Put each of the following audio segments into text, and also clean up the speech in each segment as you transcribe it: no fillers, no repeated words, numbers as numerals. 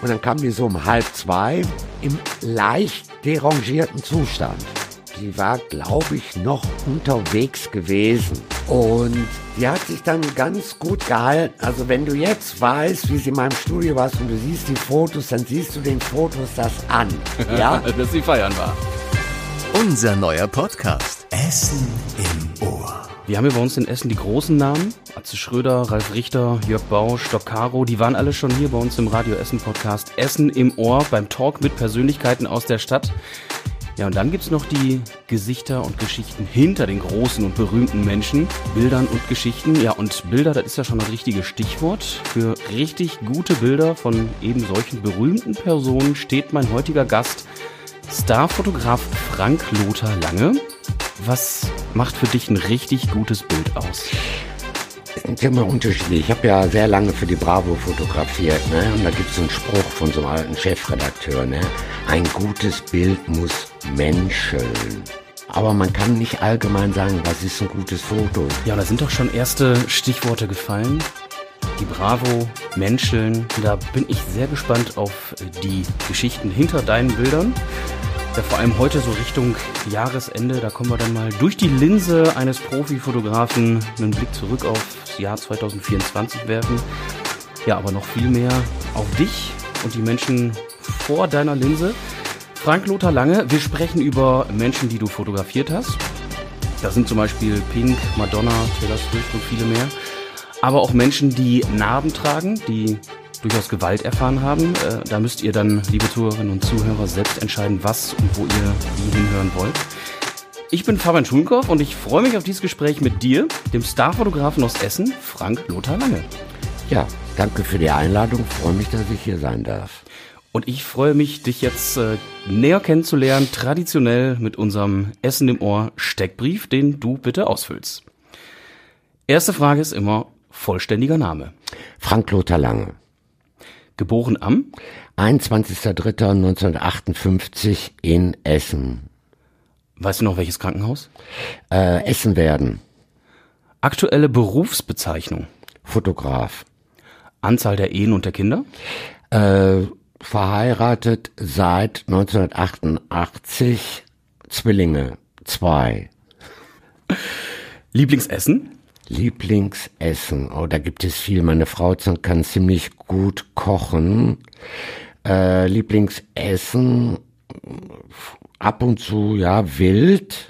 Und dann kam die so um 1:30 im leicht derangierten Zustand. Die war, glaube ich, noch unterwegs gewesen. Und die hat sich dann ganz gut gehalten. Also wenn du jetzt weißt, wie sie in meinem Studio war und du siehst die Fotos, dann siehst du den Fotos das an. Ja? Dass sie feiern war. Unser neuer Podcast. Essen im Ohr. Wir haben hier bei uns in Essen die großen Namen. Atze Schröder, Ralf Richter, Jörg Bausch, Doc Caro. Die waren alle schon hier bei uns im Radio Essen Podcast. Essen im Ohr beim Talk mit Persönlichkeiten aus der Stadt. Ja, und dann gibt's noch die Gesichter und Geschichten hinter den großen und berühmten Menschen, Bildern und Geschichten. Ja, und Bilder, das ist ja schon das richtige Stichwort. Für richtig gute Bilder von eben solchen berühmten Personen steht mein heutiger Gast, Starfotograf Frank Lothar Lange. Was macht für dich ein richtig gutes Bild aus? Das ist immer unterschiedlich. Ich habe ja sehr lange für die Bravo fotografiert, ne? Und da gibt es einen Spruch von so einem alten Chefredakteur, ne? Ein gutes Bild muss menscheln. Aber man kann nicht allgemein sagen, was ist ein gutes Foto. Ja, da sind doch schon erste Stichworte gefallen. Die Bravo, menscheln. Da bin ich sehr gespannt auf die Geschichten hinter deinen Bildern. Ja, vor allem heute so Richtung Jahresende, da kommen wir dann mal durch die Linse eines Profifotografen einen Blick zurück aufs Jahr 2024 werfen. Ja, aber noch viel mehr auf dich und die Menschen vor deiner Linse. Frank Lothar Lange, wir sprechen über Menschen, die du fotografiert hast. Das sind zum Beispiel Pink, Madonna, Taylor Swift und viele mehr. Aber auch Menschen, die Narben tragen, die durchaus Gewalt erfahren haben. Da müsst ihr dann, liebe Zuhörerinnen und Zuhörer, selbst entscheiden, was und wo ihr wie hinhören wollt. Ich bin Fabian Schulenkow und ich freue mich auf dieses Gespräch mit dir, dem Starfotografen aus Essen, Frank Lothar Lange. Ja, danke für die Einladung. Ich freue mich, dass ich hier sein darf. Und ich freue mich, dich jetzt näher kennenzulernen, traditionell mit unserem Essen im Ohr Steckbrief, den du bitte ausfüllst. Erste Frage ist immer vollständiger Name. Frank Lothar Lange. Geboren am 21.03.1958 in Essen. Weißt du noch, welches Krankenhaus? Essen werden. Aktuelle Berufsbezeichnung? Fotograf. Anzahl der Ehen und der Kinder? Verheiratet seit 1988. Zwillinge. 2. Lieblingsessen? Lieblingsessen. Oh, da gibt es viel. Meine Frau kann ziemlich gut kochen. Lieblingsessen, ab und zu, ja, wild.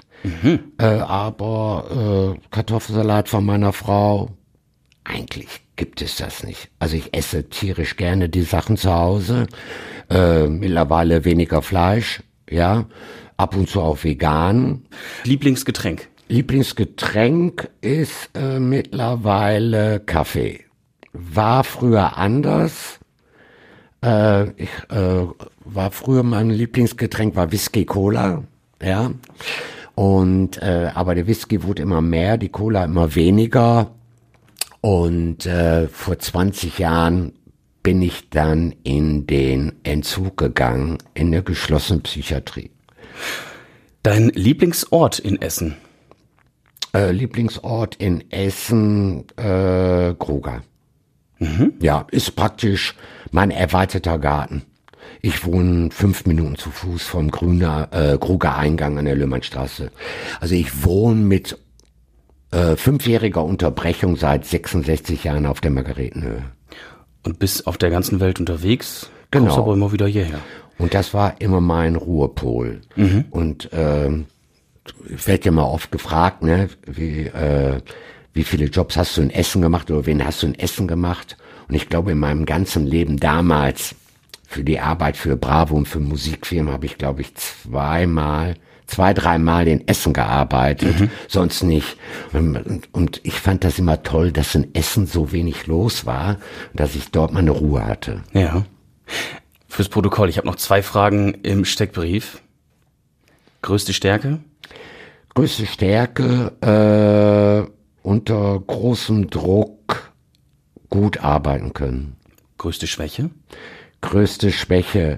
Aber Kartoffelsalat von meiner Frau, eigentlich gibt es das nicht. Also ich esse tierisch gerne die Sachen zu Hause. Mittlerweile weniger Fleisch, ja. Ab und zu auch vegan. Lieblingsgetränk? Lieblingsgetränk ist mittlerweile Kaffee. War früher anders. Mein Lieblingsgetränk war Whisky Cola, ja. Und aber der Whisky wurde immer mehr, die Cola immer weniger. Und vor 20 Jahren bin ich dann in den Entzug gegangen, in der geschlossenen Psychiatrie. Dein Lieblingsort in Essen? Lieblingsort in Essen, Gruga. Ja, ist praktisch mein erweiterter Garten. Ich wohne 5 Minuten zu Fuß vom Gruger Eingang an der Löhmannstraße. Also ich wohne mit 5-jähriger Unterbrechung seit 66 Jahren auf der Margaretenhöhe. Und bist auf der ganzen Welt unterwegs, Genau. kommst aber immer wieder hierher. Und das war immer mein Ruhepol. Und ich werde ja mal oft gefragt, ne, wie viele Jobs hast du in Essen gemacht oder wen hast du in Essen gemacht? Und ich glaube, in meinem ganzen Leben damals für die Arbeit für Bravo und für Musikfirmen habe ich, glaube ich, 2-3 Mal in Essen gearbeitet, sonst nicht. Und ich fand das immer toll, dass in Essen so wenig los war, dass ich dort meine Ruhe hatte. Ja. Fürs Protokoll, ich habe noch 2 Fragen im Steckbrief. Größte Stärke? Größte Stärke, unter großem Druck gut arbeiten können. Größte Schwäche? Größte Schwäche,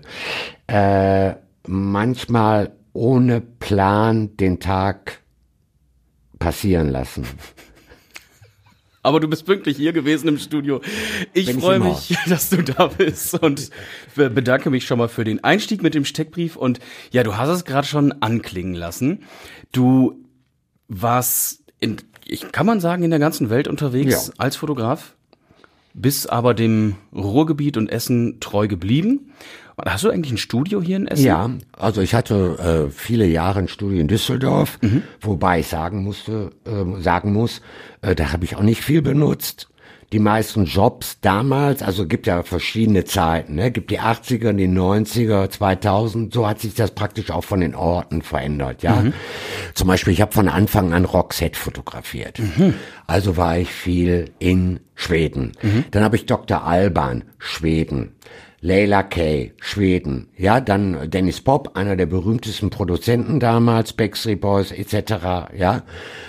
manchmal ohne Plan den Tag passieren lassen. Aber du bist pünktlich hier gewesen im Studio. Ich freue mich, dass du da bist und bedanke mich schon mal für den Einstieg mit dem Steckbrief. Und ja, du hast es gerade schon anklingen lassen. Du warst, kann man sagen, in der ganzen Welt unterwegs als Fotograf, bist aber dem Ruhrgebiet und Essen treu geblieben. Hast du eigentlich ein Studio hier in Essen? Ja, also ich hatte viele Jahre ein Studio in Düsseldorf, wobei ich sagen muss, da habe ich auch nicht viel benutzt. Die meisten Jobs damals, also gibt ja verschiedene Zeiten, ne? Gibt die 80er, die 90er, 2000, so hat sich das praktisch auch von den Orten verändert, ja. Zum Beispiel, ich habe von Anfang an Roxette fotografiert. Also war ich viel in Schweden. Dann habe ich Dr. Alban, Schweden. Leila Kay, Schweden, ja, dann Dennis Pop, einer der berühmtesten Produzenten damals, Backstreet Boys etc., ja,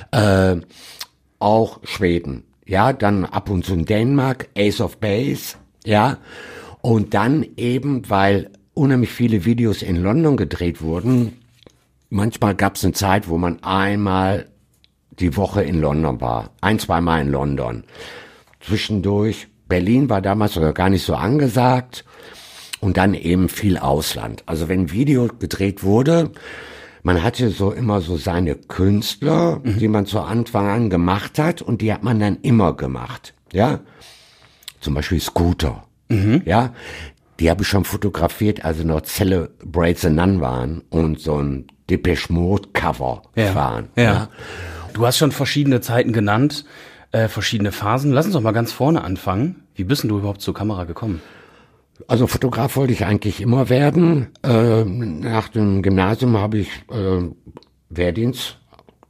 auch Schweden, ja, dann ab und zu in Dänemark, Ace of Base, ja, und dann eben, weil unheimlich viele Videos in London gedreht wurden, manchmal gab es eine Zeit, wo man einmal die Woche in London war, 1-2 Mal in London, zwischendurch, Berlin war damals sogar gar nicht so angesagt und dann eben viel Ausland. Also wenn ein Video gedreht wurde, man hatte so immer so seine Künstler, die man zu Anfang an gemacht hat und die hat man dann immer gemacht, ja. Zum Beispiel Scooter, ja. Die habe ich schon fotografiert, also noch Celebrate the Nun waren und so ein Depeche Mode Cover waren. Ja. Du hast schon verschiedene Zeiten genannt. Verschiedene Phasen. Lass uns doch mal ganz vorne anfangen. Wie bist denn du überhaupt zur Kamera gekommen? Also Fotograf wollte ich eigentlich immer werden. Nach dem Gymnasium habe ich Wehrdienst,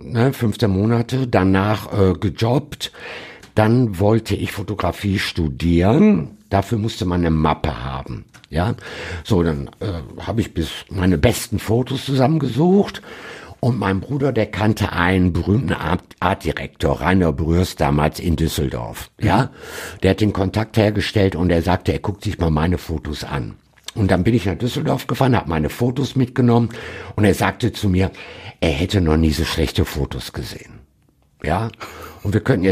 15 Monate, danach gejobbt. Dann wollte ich Fotografie studieren. Dafür musste man eine Mappe haben. Ja, so dann habe ich bis meine besten Fotos zusammengesucht. Und mein Bruder, der kannte einen berühmten Artdirektor, Rainer Brüers, damals in Düsseldorf. Ja, der hat den Kontakt hergestellt und er sagte, er guckt sich mal meine Fotos an. Und dann bin ich nach Düsseldorf gefahren, habe meine Fotos mitgenommen und er sagte zu mir, er hätte noch nie so schlechte Fotos gesehen. Ja, und wir könnten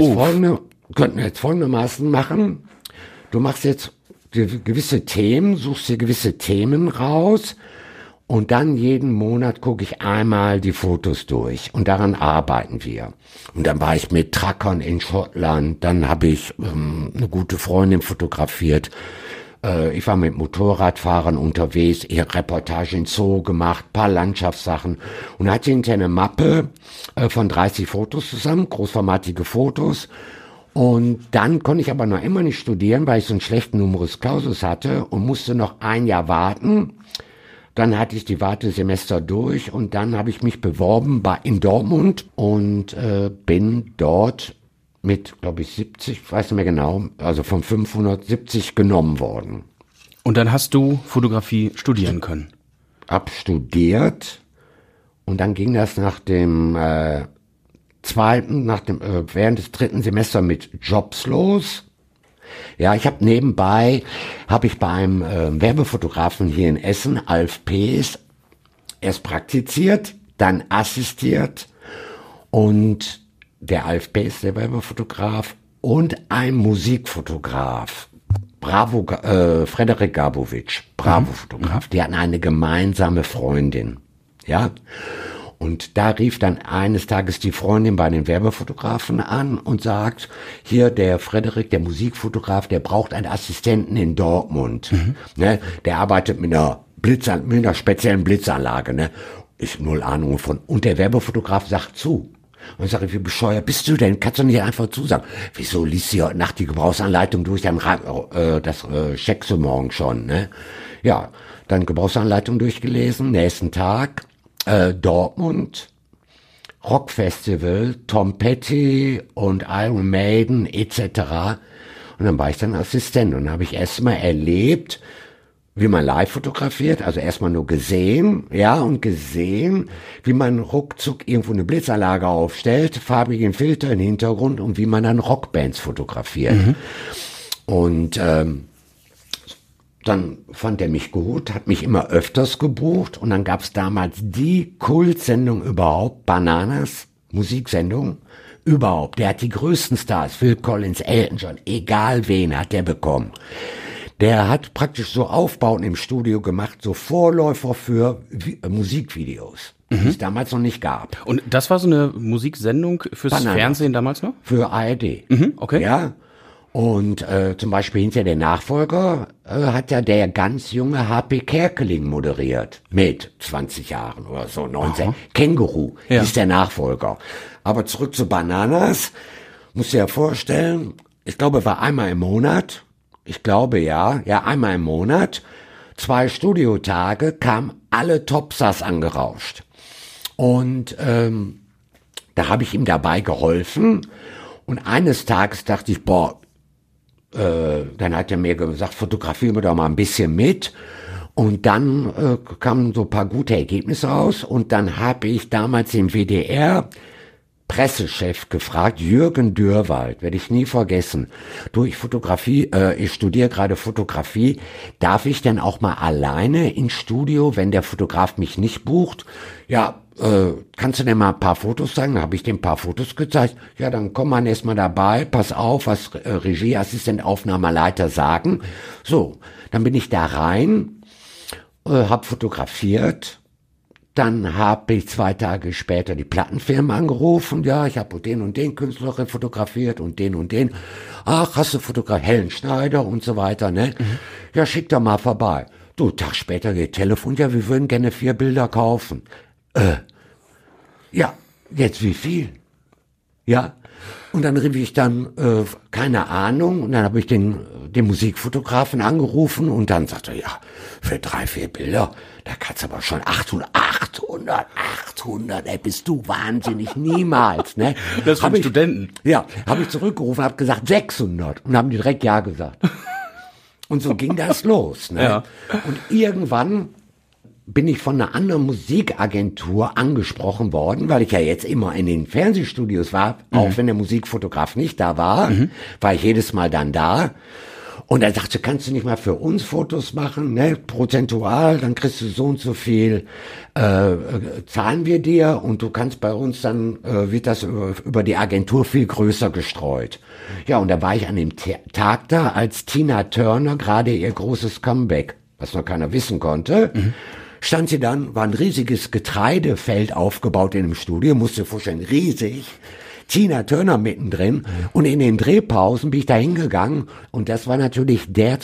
jetzt folgendermaßen machen. Du machst jetzt gewisse Themen, suchst dir gewisse Themen raus. Und dann jeden Monat gucke ich einmal die Fotos durch und daran arbeiten wir. Und dann war ich mit Truckern in Schottland, dann habe ich eine gute Freundin fotografiert. Ich war mit Motorradfahrern unterwegs, Reportage in Zoo gemacht, paar Landschaftssachen und hatte hinterher eine Mappe von 30 Fotos zusammen, großformatige Fotos. Und dann konnte ich aber noch immer nicht studieren, weil ich so einen schlechten Numerus Clausus hatte und musste noch ein Jahr warten. Dann hatte ich die Wartesemester durch und dann habe ich mich beworben in Dortmund und bin dort mit, glaube ich, 70, weiß nicht mehr genau, also von 570 genommen worden. Und dann hast du Fotografie studieren können? Hab studiert und dann ging das während des 3. Semesters mit Jobs los. Ja, ich habe nebenbei, bei einem Werbefotografen hier in Essen, Alf Pees, erst praktiziert, dann assistiert und der Alf Pees, der Werbefotograf und ein Musikfotograf, Frederik Gabowitsch, Bravo-Fotograf, die hatten eine gemeinsame Freundin, ja. Und da rief dann eines Tages die Freundin bei den Werbefotografen an und sagt, hier der Frederik, der Musikfotograf, der braucht einen Assistenten in Dortmund. Ne? Der arbeitet mit einer speziellen Blitzanlage. Ne? Ich null Ahnung von. Und der Werbefotograf sagt zu. Und ich sage, wie bescheuert bist du denn? Kannst du nicht einfach zusagen? Wieso liest sie heute Nacht die Gebrauchsanleitung durch? Dann checkst du morgen schon. Ne? Ja, dann Gebrauchsanleitung durchgelesen, nächsten Tag. Dortmund, Rockfestival, Tom Petty und Iron Maiden etc. Und dann war ich dann Assistent und habe ich erstmal erlebt, wie man live fotografiert, also erstmal nur gesehen, wie man ruckzuck irgendwo eine Blitzanlage aufstellt, farbigen Filter im Hintergrund und wie man dann Rockbands fotografiert. Und dann fand er mich gut, hat mich immer öfters gebucht und dann gab es damals die Kultsendung überhaupt, Bananas, Musiksendung, Überhaupt. Der hat die größten Stars, Phil Collins, Elton John, egal wen hat der bekommen. Der hat praktisch so Aufbauten im Studio gemacht, so Vorläufer für Musikvideos, die es damals noch nicht gab. Und das war so eine Musiksendung fürs Fernsehen damals noch? Für ARD. Okay. Ja. Und zum Beispiel hinter der Nachfolger hat ja der ganz junge H.P. Kerkeling moderiert. Mit 20 Jahren oder so, 19. Känguru ist der Nachfolger. Aber zurück zu Bananas. Musst dir ja vorstellen, ich glaube, war einmal im Monat. Ich glaube, ja, einmal im Monat, 2 Studiotage, kamen alle Topstars angerauscht. Und da habe ich ihm dabei geholfen. Und eines Tages dachte ich, dann hat er mir gesagt, fotografieren wir doch mal ein bisschen mit. Und dann kamen so ein paar gute Ergebnisse raus. Und dann habe ich damals den WDR Pressechef gefragt, Jürgen Dürwald, werde ich nie vergessen. Du, ich studiere gerade Fotografie, darf ich denn auch mal alleine ins Studio, wenn der Fotograf mich nicht bucht? Ja, kannst du denn mal ein paar Fotos zeigen? Dann habe ich dem ein paar Fotos gezeigt. Ja, dann komm mal erstmal dabei, pass auf, was Regieassistent, Aufnahmeleiter sagen. So, dann bin ich da rein, hab fotografiert. Dann habe ich 2 Tage später die Plattenfirma angerufen. Ja, ich habe den und den Künstler fotografiert und den und den. Ach, hast du fotografiert? Helen Schneider und so weiter, ne? Ja, schick doch mal vorbei. Du, Tag später geht Telefon. Ja, wir würden gerne 4 Bilder kaufen. Ja, jetzt wie viel? Ja. Und dann rief ich dann, keine Ahnung, und dann habe ich den Musikfotografen angerufen und dann sagte er, ja, für 3, 4 Bilder, da kannst du aber schon 800, ey, bist du wahnsinnig, niemals, ne? Das von Studenten. Ja, habe ich zurückgerufen, habe gesagt 600 und haben die direkt ja gesagt. Und so ging das los, ne? Ja. Und irgendwann bin ich von einer anderen Musikagentur angesprochen worden, weil ich ja jetzt immer in den Fernsehstudios war, auch wenn der Musikfotograf nicht da war, war ich jedes Mal dann da. Und er sagte, kannst du nicht mal für uns Fotos machen, ne, prozentual, dann kriegst du so und so viel, zahlen wir dir und du kannst bei uns, dann wird das über die Agentur viel größer gestreut. Ja, und da war ich an dem Tag da, als Tina Turner gerade ihr großes Comeback, was noch keiner wissen konnte, stand sie dann, war ein riesiges Getreidefeld aufgebaut in dem Studio, musst dir vorstellen, riesig, Tina Turner mittendrin, und in den Drehpausen bin ich da hingegangen und das war natürlich der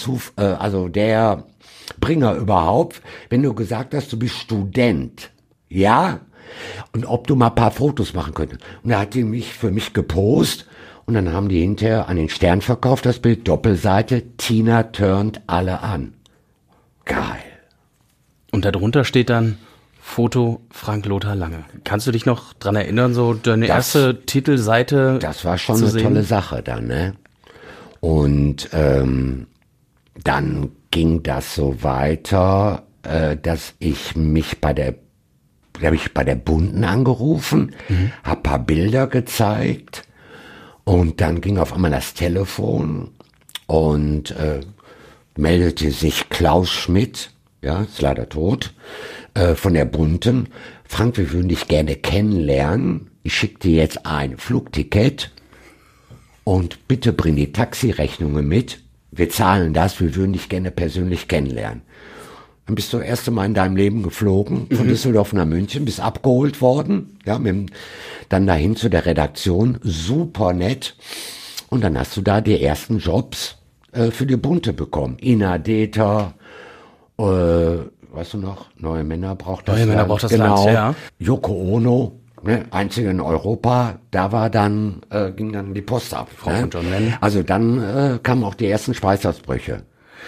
Bringer überhaupt, wenn du gesagt hast, du bist Student, ja, und ob du mal ein paar Fotos machen könntest. Und da hat die mich für mich gepostet und dann haben die hinterher an den Stern verkauft, das Bild, Doppelseite, Tina turnt alle an. Geil. Und darunter steht dann Foto Frank-Lothar Lange. Kannst du dich noch dran erinnern, so deine erste Titelseite? Das war schon eine tolle Sache dann, ne? Und dann ging das so weiter, dass ich mich bei der Bunten angerufen, hab paar Bilder gezeigt und dann ging auf einmal das Telefon und meldete sich Klaus Schmidt, ja, ist leider tot, von der Bunten. Frank, wir würden dich gerne kennenlernen. Ich schicke dir jetzt ein Flugticket und bitte bring die Taxirechnungen mit. Wir zahlen das, wir würden dich gerne persönlich kennenlernen. Dann bist du das erste Mal in deinem Leben geflogen, von Düsseldorf nach München, bist abgeholt worden, ja, dann dahin zu der Redaktion, super nett. Und dann hast du da die ersten Jobs für die Bunte bekommen. Ina Deter, weißt du noch, Neue Männer braucht das Land. Neue Männer braucht das Land, ja. Yoko Ono, ne, einzige in Europa, da war dann, ging dann die Post ab. Frau und John Lennon. Also dann kamen auch die ersten Schweißausbrüche.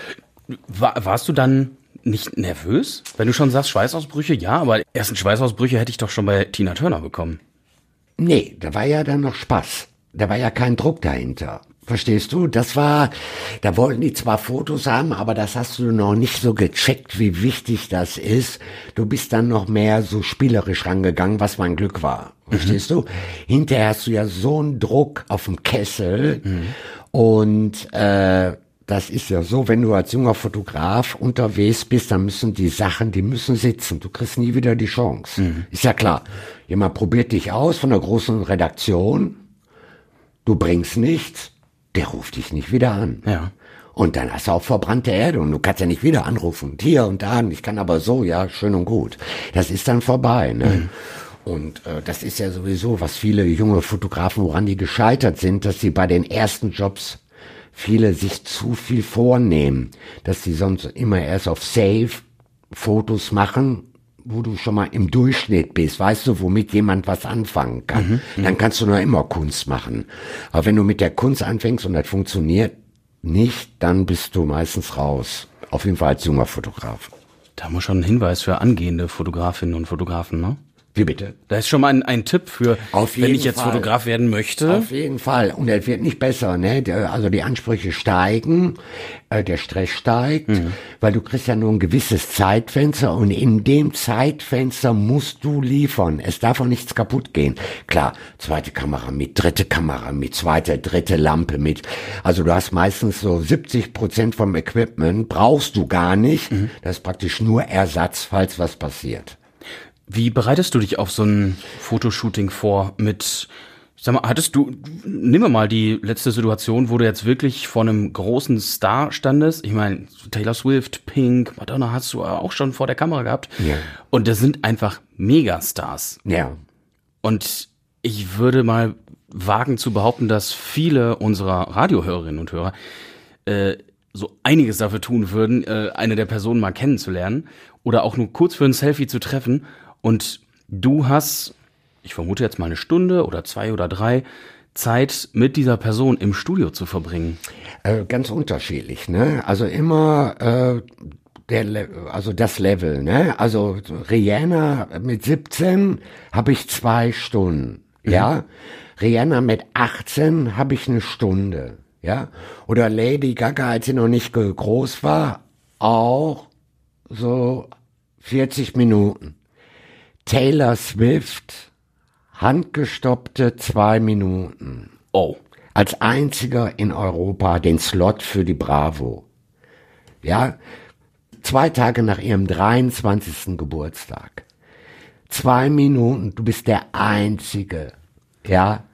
Warst du dann nicht nervös? Wenn du schon sagst Schweißausbrüche, ja, aber die ersten Schweißausbrüche hätte ich doch schon bei Tina Turner bekommen. Nee, da war ja dann noch Spaß. Da war ja kein Druck dahinter. Verstehst du? Da wollten die zwar Fotos haben, aber das hast du noch nicht so gecheckt, wie wichtig das ist. Du bist dann noch mehr so spielerisch rangegangen, was mein Glück war. Verstehst du? Hinterher hast du ja so einen Druck auf dem Kessel und das ist ja so, wenn du als junger Fotograf unterwegs bist, dann müssen die Sachen, die müssen sitzen. Du kriegst nie wieder die Chance. Ist ja klar. Jemand probiert dich aus von der großen Redaktion du bringst nichts, der ruft dich nicht wieder an. Ja. Und dann hast du auch verbrannte Erde und du kannst ja nicht wieder anrufen. Hier und da, ich kann aber so, ja, schön und gut. Das ist dann vorbei, ne? Und das ist ja sowieso, was viele junge Fotografen, woran die gescheitert sind, dass sie bei den ersten Jobs viele sich zu viel vornehmen, dass sie sonst immer erst auf Save Fotos machen, wo du schon mal im Durchschnitt bist, weißt du, womit jemand was anfangen kann. Dann kannst du noch immer Kunst machen. Aber wenn du mit der Kunst anfängst und das funktioniert nicht, dann bist du meistens raus. Auf jeden Fall als junger Fotograf. Da haben wir schon einen Hinweis für angehende Fotografinnen und Fotografen, ne? Wie bitte? Da ist schon mal ein Tipp für, wenn ich jetzt Fall. Fotograf werden möchte. Auf jeden Fall. Und es wird nicht besser, ne? Also die Ansprüche steigen, der Stress steigt, weil du kriegst ja nur ein gewisses Zeitfenster und in dem Zeitfenster musst du liefern. Es darf auch nichts kaputt gehen. Klar, zweite Kamera mit, dritte Kamera mit, zweite, dritte Lampe mit. Also du hast meistens so 70% vom Equipment, brauchst du gar nicht. Das ist praktisch nur Ersatz, falls was passiert. Wie bereitest du dich auf so ein Fotoshooting vor mit, sag mal, nimm mal die letzte Situation, wo du jetzt wirklich vor einem großen Star standest. Ich meine, Taylor Swift, Pink, Madonna hast du auch schon vor der Kamera gehabt. Ja. Und das sind einfach Megastars. Ja. Und ich würde mal wagen zu behaupten, dass viele unserer Radiohörerinnen und Hörer so einiges dafür tun würden, eine der Personen mal kennenzulernen oder auch nur kurz für ein Selfie zu treffen. Und du hast, ich vermute jetzt mal 1 Stunde oder 2 oder 3, Zeit mit dieser Person im Studio zu verbringen. Ganz unterschiedlich, ne? Also immer das Level, ne? Also Rihanna mit 17 habe ich 2 Stunden, ja? Rihanna mit 18 habe ich 1 Stunde, ja? Oder Lady Gaga, als sie noch nicht groß war, auch so 40 Minuten. Taylor Swift, handgestoppte 2 Minuten. Oh. Als einziger in Europa den Slot für die Bravo. Ja, 2 Tage nach ihrem 23. Geburtstag. 2 Minuten, du bist der Einzige. Ja,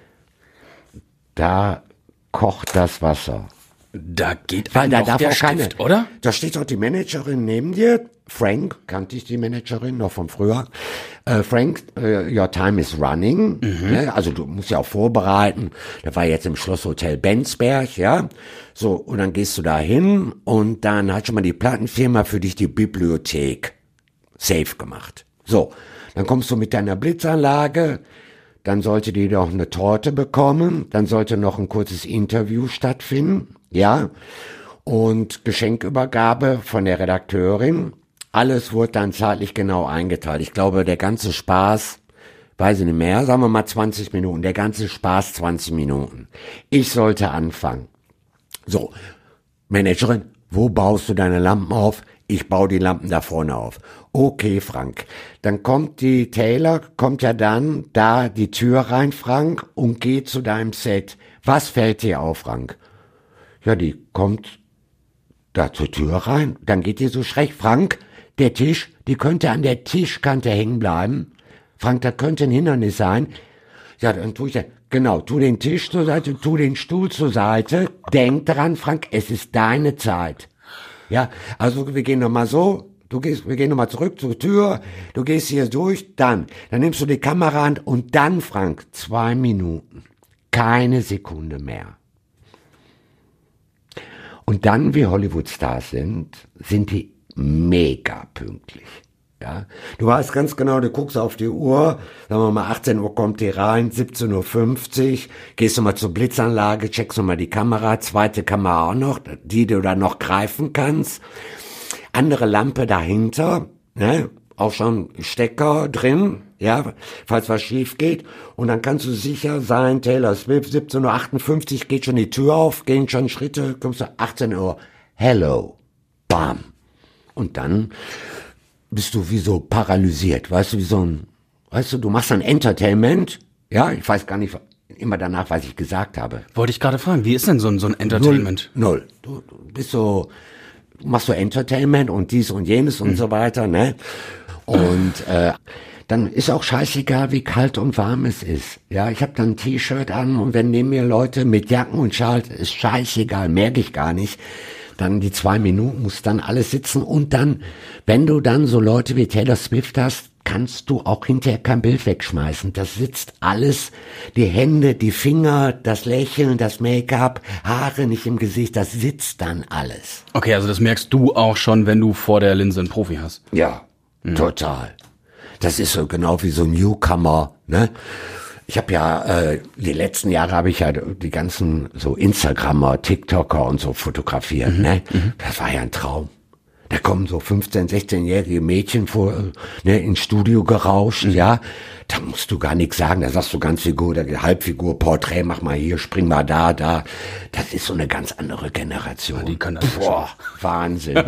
da kocht das Wasser. Da geht Weil da noch darf der auch keine, Stift, oder? Da steht auch die Managerin neben dir. Frank, kannte ich die Managerin noch von früher. Frank, your time is running. Ne? Also du musst ja auch vorbereiten. Der war jetzt im Schlosshotel Bensberg, ja. So, und dann gehst du da hin und dann hat schon mal die Plattenfirma für dich die Bibliothek safe gemacht. So, dann kommst du mit deiner Blitzanlage, dann sollte die doch eine Torte bekommen, dann sollte noch ein kurzes Interview stattfinden, ja. Und Geschenkübergabe von der Redakteurin. Alles wurde dann zeitlich genau eingeteilt. Ich glaube, der ganze Spaß, weiß ich nicht mehr, sagen wir mal 20 Minuten. Der ganze Spaß 20 Minuten. Ich sollte anfangen. So, Managerin, wo baust du deine Lampen auf? Ich baue die Lampen da vorne auf. Okay, Frank. Dann kommt die Taylor, kommt ja dann da die Tür rein, Frank, und geht zu deinem Set. Was fällt dir auf, Frank? Ja, die kommt da zur Tür rein, dann geht die so schräg. Frank, der Tisch, die könnte an der Tischkante hängen bleiben. Frank, das könnte ein Hindernis sein. Ja, dann tu den Tisch zur Seite, tu den Stuhl zur Seite. Denk dran, Frank, es ist deine Zeit. Ja, also wir gehen nochmal so, wir gehen nochmal zurück zur Tür, du gehst hier durch, dann nimmst du die Kamera an und dann, Frank, 2 Minuten. Keine Sekunde mehr. Und dann, wie Hollywood-Stars sind die mega pünktlich. Ja, du weißt ganz genau, du guckst auf die Uhr, sagen wir mal 18 Uhr kommt die rein, 17:50 Uhr, gehst du mal zur Blitzanlage, checkst du mal die Kamera, zweite Kamera auch noch, die du dann noch greifen kannst, andere Lampe dahinter, ne, auch schon Stecker drin, ja, falls was schief geht, und dann kannst du sicher sein, Taylor Swift, 17:58 Uhr geht schon die Tür auf, gehen schon Schritte, kommst du 18 Uhr, hello, bam, und dann bist du wie so paralysiert, weißt du, du machst ein Entertainment, ja, ich weiß gar nicht immer danach, was ich gesagt habe. Wollte ich gerade fragen, wie ist denn so ein Entertainment? Null. Du bist so, du machst so Entertainment und dies und jenes und so weiter, ne? Und dann ist auch scheißegal, wie kalt und warm es ist. Ja, ich habe dann ein T-Shirt an und wenn neben mir Leute mit Jacken und Schal, ist scheißegal, merke ich gar nicht. Dann die 2 Minuten muss dann alles sitzen und dann, wenn du dann so Leute wie Taylor Swift hast, kannst du auch hinterher kein Bild wegschmeißen. Das sitzt alles, die Hände, die Finger, das Lächeln, das Make-up, Haare nicht im Gesicht, das sitzt dann alles. Okay, also das merkst du auch schon, wenn du vor der Linse einen Profi hast. Ja, total. Das ist so genau wie so ein Newcomer, ne? Ich habe ja, die letzten Jahre habe ich ja die ganzen so Instagrammer, TikToker und so fotografiert, ne? Das war ja ein Traum. Da kommen so 15-, 16-jährige Mädchen vor, ne, ins Studio gerauscht, ja. Da musst du gar nichts sagen, da sagst du ganz Figur, Halbfigur, Porträt, mach mal hier, spring mal da. Das ist so eine ganz andere Generation. Die kann das Boah, Wahnsinn.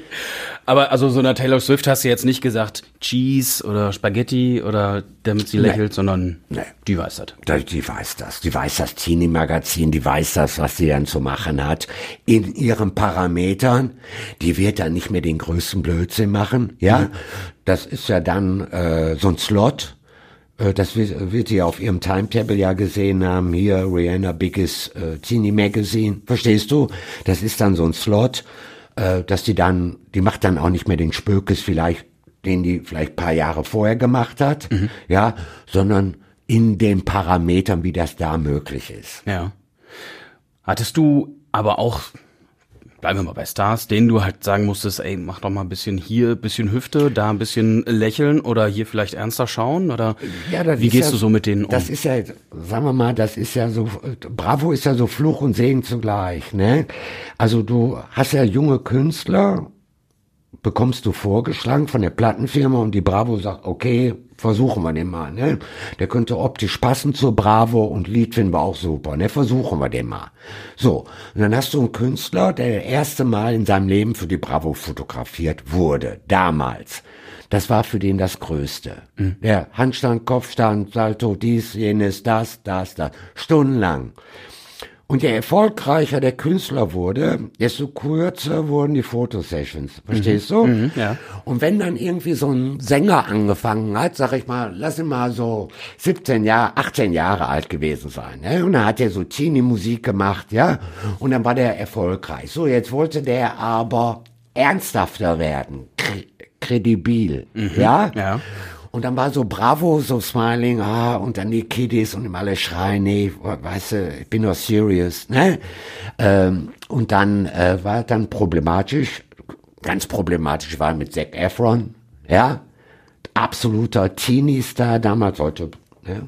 Aber also so einer Taylor Swift hast du jetzt nicht gesagt Cheese oder Spaghetti oder damit sie lächelt, sondern die weiß das. Die weiß das. Die weiß das Teenie-Magazin, die weiß das, was sie dann zu machen hat. In ihren Parametern. Die wird dann nicht mehr den größten Blödsinn machen, ja. Das ist ja dann so ein Slot. Das wird sie auf ihrem Timetable ja gesehen haben. Hier, Rihanna Biggest Teenie Magazine. Verstehst du? Das ist dann so ein Slot, dass die macht dann auch nicht mehr den Spökes vielleicht, den die vielleicht ein paar Jahre vorher gemacht hat, ja, sondern in den Parametern, wie das da möglich ist. Ja. Hattest du aber auch, bleiben wir mal bei Stars, denen du halt sagen musstest, ey, mach doch mal ein bisschen hier, bisschen Hüfte, da ein bisschen lächeln oder hier vielleicht ernster schauen oder wie gehst du so mit denen um? Das ist ja, sagen wir mal, das ist ja so, Bravo ist ja so Fluch und Segen zugleich, ne? Also du hast ja junge Künstler, bekommst du vorgeschlagen von der Plattenfirma und die Bravo sagt, okay, versuchen wir den mal, ne? Der könnte optisch passen zur Bravo und Lied finden wir auch super, ne? Versuchen wir den mal. So, und dann hast du einen Künstler, der das erste Mal in seinem Leben für die Bravo fotografiert wurde, damals. Das war für den das Größte. Der Handstand, Kopfstand, Salto, dies, jenes, das, stundenlang. Und je erfolgreicher der Künstler wurde, desto kürzer wurden die Fotosessions. Verstehst du? Ja. Und wenn dann irgendwie so ein Sänger angefangen hat, sag ich mal, lass ihn mal so 18 Jahre alt gewesen sein. Ne? Und dann hat er so Teenie-Musik gemacht, ja. Und dann war der erfolgreich. So, jetzt wollte der aber ernsthafter werden, kredibil, ja. Und dann war so Bravo, so Smiling, und dann die Kiddies und immer alle schreien, nee, weißt du, ich bin doch serious, ne? Und dann war dann problematisch, ganz problematisch war mit Zac Efron, ja? Absoluter Teenie-Star damals, heute, ne?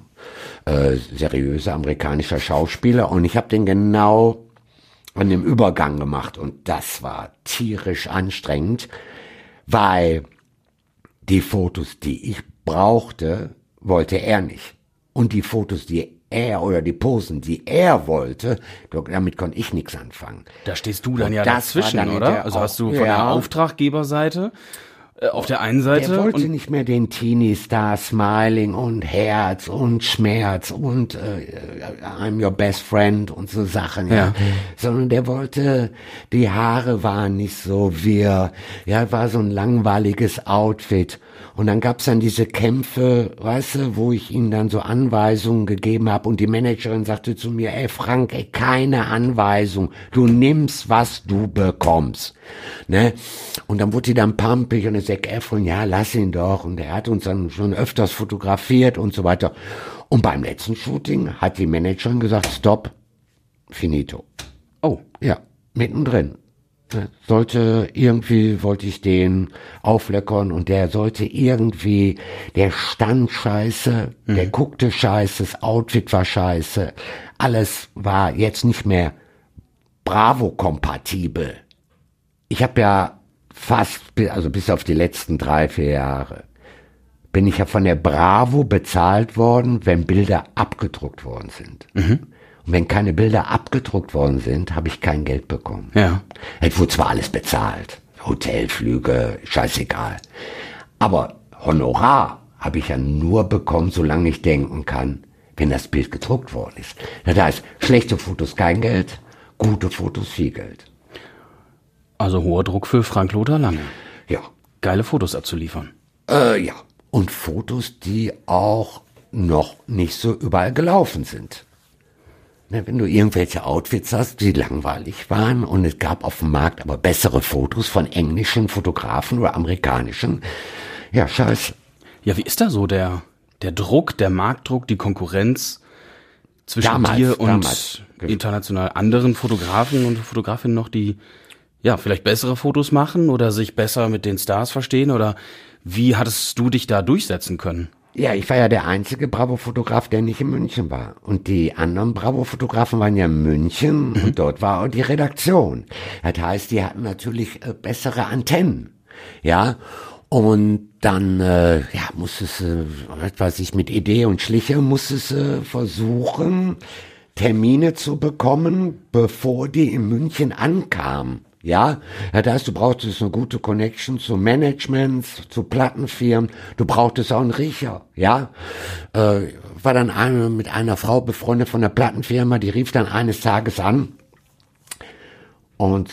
Seriöser amerikanischer Schauspieler. Und ich habe den genau an dem Übergang gemacht. Und das war tierisch anstrengend, weil die Fotos, die ich brauchte, wollte er nicht. Und die Fotos, die er oder die Posen, die er wollte, damit konnte ich nichts anfangen. Da stehst du dann und ja dazwischen, dann oder? Also hast du von der Auftraggeberseite auf der einen Seite. Der wollte nicht mehr den Teenie-Star Smiling und Herz und Schmerz und I'm your best friend und so Sachen, ja. Sondern der wollte, die Haare waren nicht so wirr, ja, war so ein langweiliges Outfit. Und dann gab's dann diese Kämpfe, weißt du, wo ich ihnen dann so Anweisungen gegeben habe und die Managerin sagte zu mir, ey Frank, ey, keine Anweisung, du nimmst, was du bekommst, ne? Und dann wurde die dann pumpig und der Zac Efron, ja, lass ihn doch. Und er hat uns dann schon öfters fotografiert und so weiter. Und beim letzten Shooting hat die Managerin gesagt, stopp, finito. Oh. Ja, mittendrin. Wollte ich den aufleckern und der sollte irgendwie, der stand scheiße, der guckte scheiße, das Outfit war scheiße, alles war jetzt nicht mehr Bravo-kompatibel. Ich habe ja also bis auf die letzten 3-4 Jahre, bin ich ja von der Bravo bezahlt worden, wenn Bilder abgedruckt worden sind. Und wenn keine Bilder abgedruckt worden sind, habe ich kein Geld bekommen. Ja. Es wurde zwar alles bezahlt, Hotelflüge, scheißegal. Aber Honorar habe ich ja nur bekommen, solange ich denken kann, wenn das Bild gedruckt worden ist. Das heißt, schlechte Fotos kein Geld, gute Fotos viel Geld. Also hoher Druck für Frank-Lothar Lange. Ja. Geile Fotos abzuliefern. Ja. und Fotos, die auch noch nicht so überall gelaufen sind. Ne, wenn du irgendwelche Outfits hast, die langweilig waren und es gab auf dem Markt aber bessere Fotos von englischen Fotografen oder amerikanischen, ja, scheiße. Ja, wie ist da so der Druck, der Marktdruck, die Konkurrenz zwischen dir und international anderen Fotografen und Fotografinnen noch, die ja vielleicht bessere Fotos machen oder sich besser mit den Stars verstehen? Oder wie hattest du dich da durchsetzen können? Ja, ich war ja der einzige Bravo-Fotograf, der nicht in München war. Und die anderen Bravo-Fotografen waren ja in München und dort war auch die Redaktion. Das heißt, die hatten natürlich bessere Antennen. Ja, und dann musste es, was ich mit Idee und Schliche, musste es versuchen, Termine zu bekommen, bevor die in München ankamen. Ja, das heißt, du brauchtest eine gute Connection zu Managements, zu Plattenfirmen, du brauchtest auch einen Riecher, ja. War dann mit einer Frau befreundet von der Plattenfirma, die rief dann eines Tages an und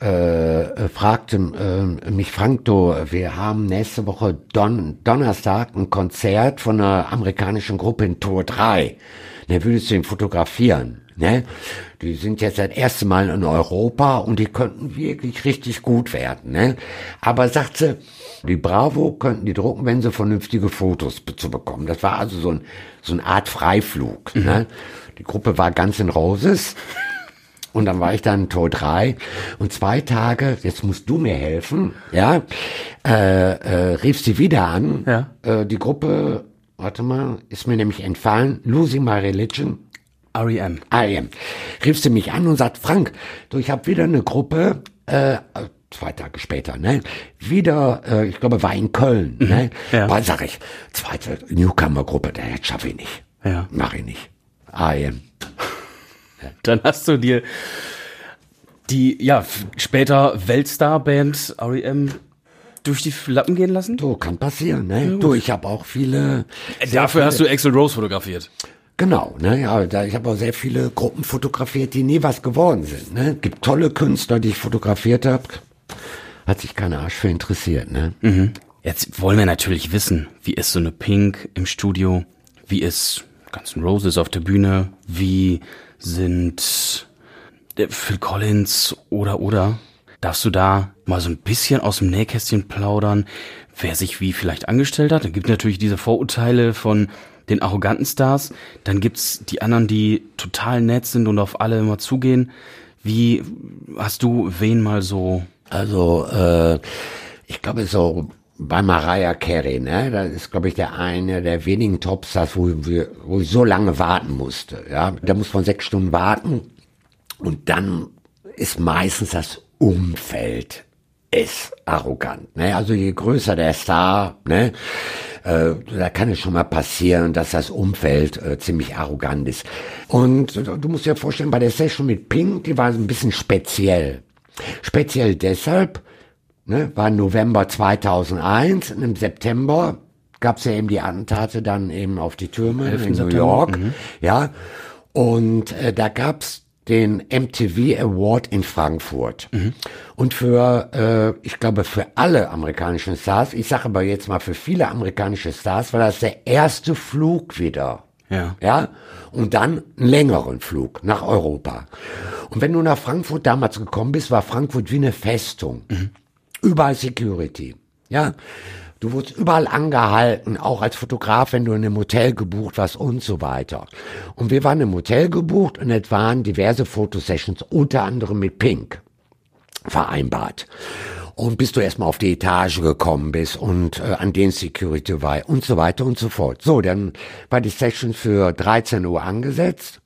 fragte mich, Frank, du, wir haben nächste Woche Donnerstag ein Konzert von einer amerikanischen Gruppe in Tor 3. Ne, würdest du ihn fotografieren? Ne? Die sind jetzt das erste Mal in Europa und die könnten wirklich richtig gut werden. Ne? Aber sagt sie, die Bravo könnten die drucken, wenn sie vernünftige Fotos zu bekommen. Das war also so eine Art Freiflug. Ne? Die Gruppe war ganz in Roses. Und dann war ich dann in Tor 3 und 2 Tage, jetzt musst du mir helfen, ja, rief sie wieder an, ja. Die Gruppe, warte mal, ist mir nämlich entfallen, Losing My Religion. R.E.M. Rief sie mich an und sagt, Frank, du, ich habe wieder eine Gruppe, 2 Tage später, ne, wieder, ich glaube, war in Köln, ne, ja. Aber sag ich, zweite Newcomer-Gruppe, das schaffe ich nicht, ja. Mach ich nicht, R.E.M. Dann hast du dir die, ja, später Weltstar-Band R.E.M. durch die Lappen gehen lassen? So, kann passieren, ne? Ja, du, ich habe auch viele... Dafür hast du Axl Rose fotografiert. Genau, ne? Ja, ich habe auch sehr viele Gruppen fotografiert, die nie was geworden sind, ne? Gibt tolle Künstler, die ich fotografiert habe. Hat sich kein Arsch für interessiert, ne? Mhm. Jetzt wollen wir natürlich wissen, wie ist so eine Pink im Studio? Wie ist Guns N' Roses auf der Bühne? Wie sind Phil Collins oder? Darfst du da mal so ein bisschen aus dem Nähkästchen plaudern, wer sich wie vielleicht angestellt hat? Dann gibt es natürlich diese Vorurteile von den arroganten Stars. Dann gibt's die anderen, die total nett sind und auf alle immer zugehen. Wie hast du wen mal so? Also, ich glaube so bei Mariah Carey, ne, das ist, glaube ich, eine der wenigen Topstars, wo ich so lange warten musste, ja. Da muss man 6 Stunden warten und dann ist meistens das Umfeld ist arrogant, ne. Also je größer der Star, ne, da kann es schon mal passieren, dass das Umfeld ziemlich arrogant ist. Und du musst dir vorstellen, bei der Session mit Pink, die war ein bisschen speziell. Speziell deshalb, ne, war November 2001 und im September gab's ja eben die Attentate dann eben auf die Türme in New York, ja, und da gab's den MTV Award in Frankfurt. Und für, ich glaube, für alle amerikanischen Stars, ich sage aber jetzt mal für viele amerikanische Stars, war das der erste Flug wieder. Ja, und dann einen längeren Flug nach Europa. Und wenn du nach Frankfurt damals gekommen bist, war Frankfurt wie eine Festung. Überall Security. Ja, du wurdest überall angehalten, auch als Fotograf, wenn du in einem Hotel gebucht warst und so weiter. Und wir waren im Hotel gebucht und es waren diverse Fotosessions, unter anderem mit Pink, vereinbart. Und bis du erstmal auf die Etage gekommen bist und an den Security war und so weiter und so fort. So, dann war die Session für 13 Uhr angesetzt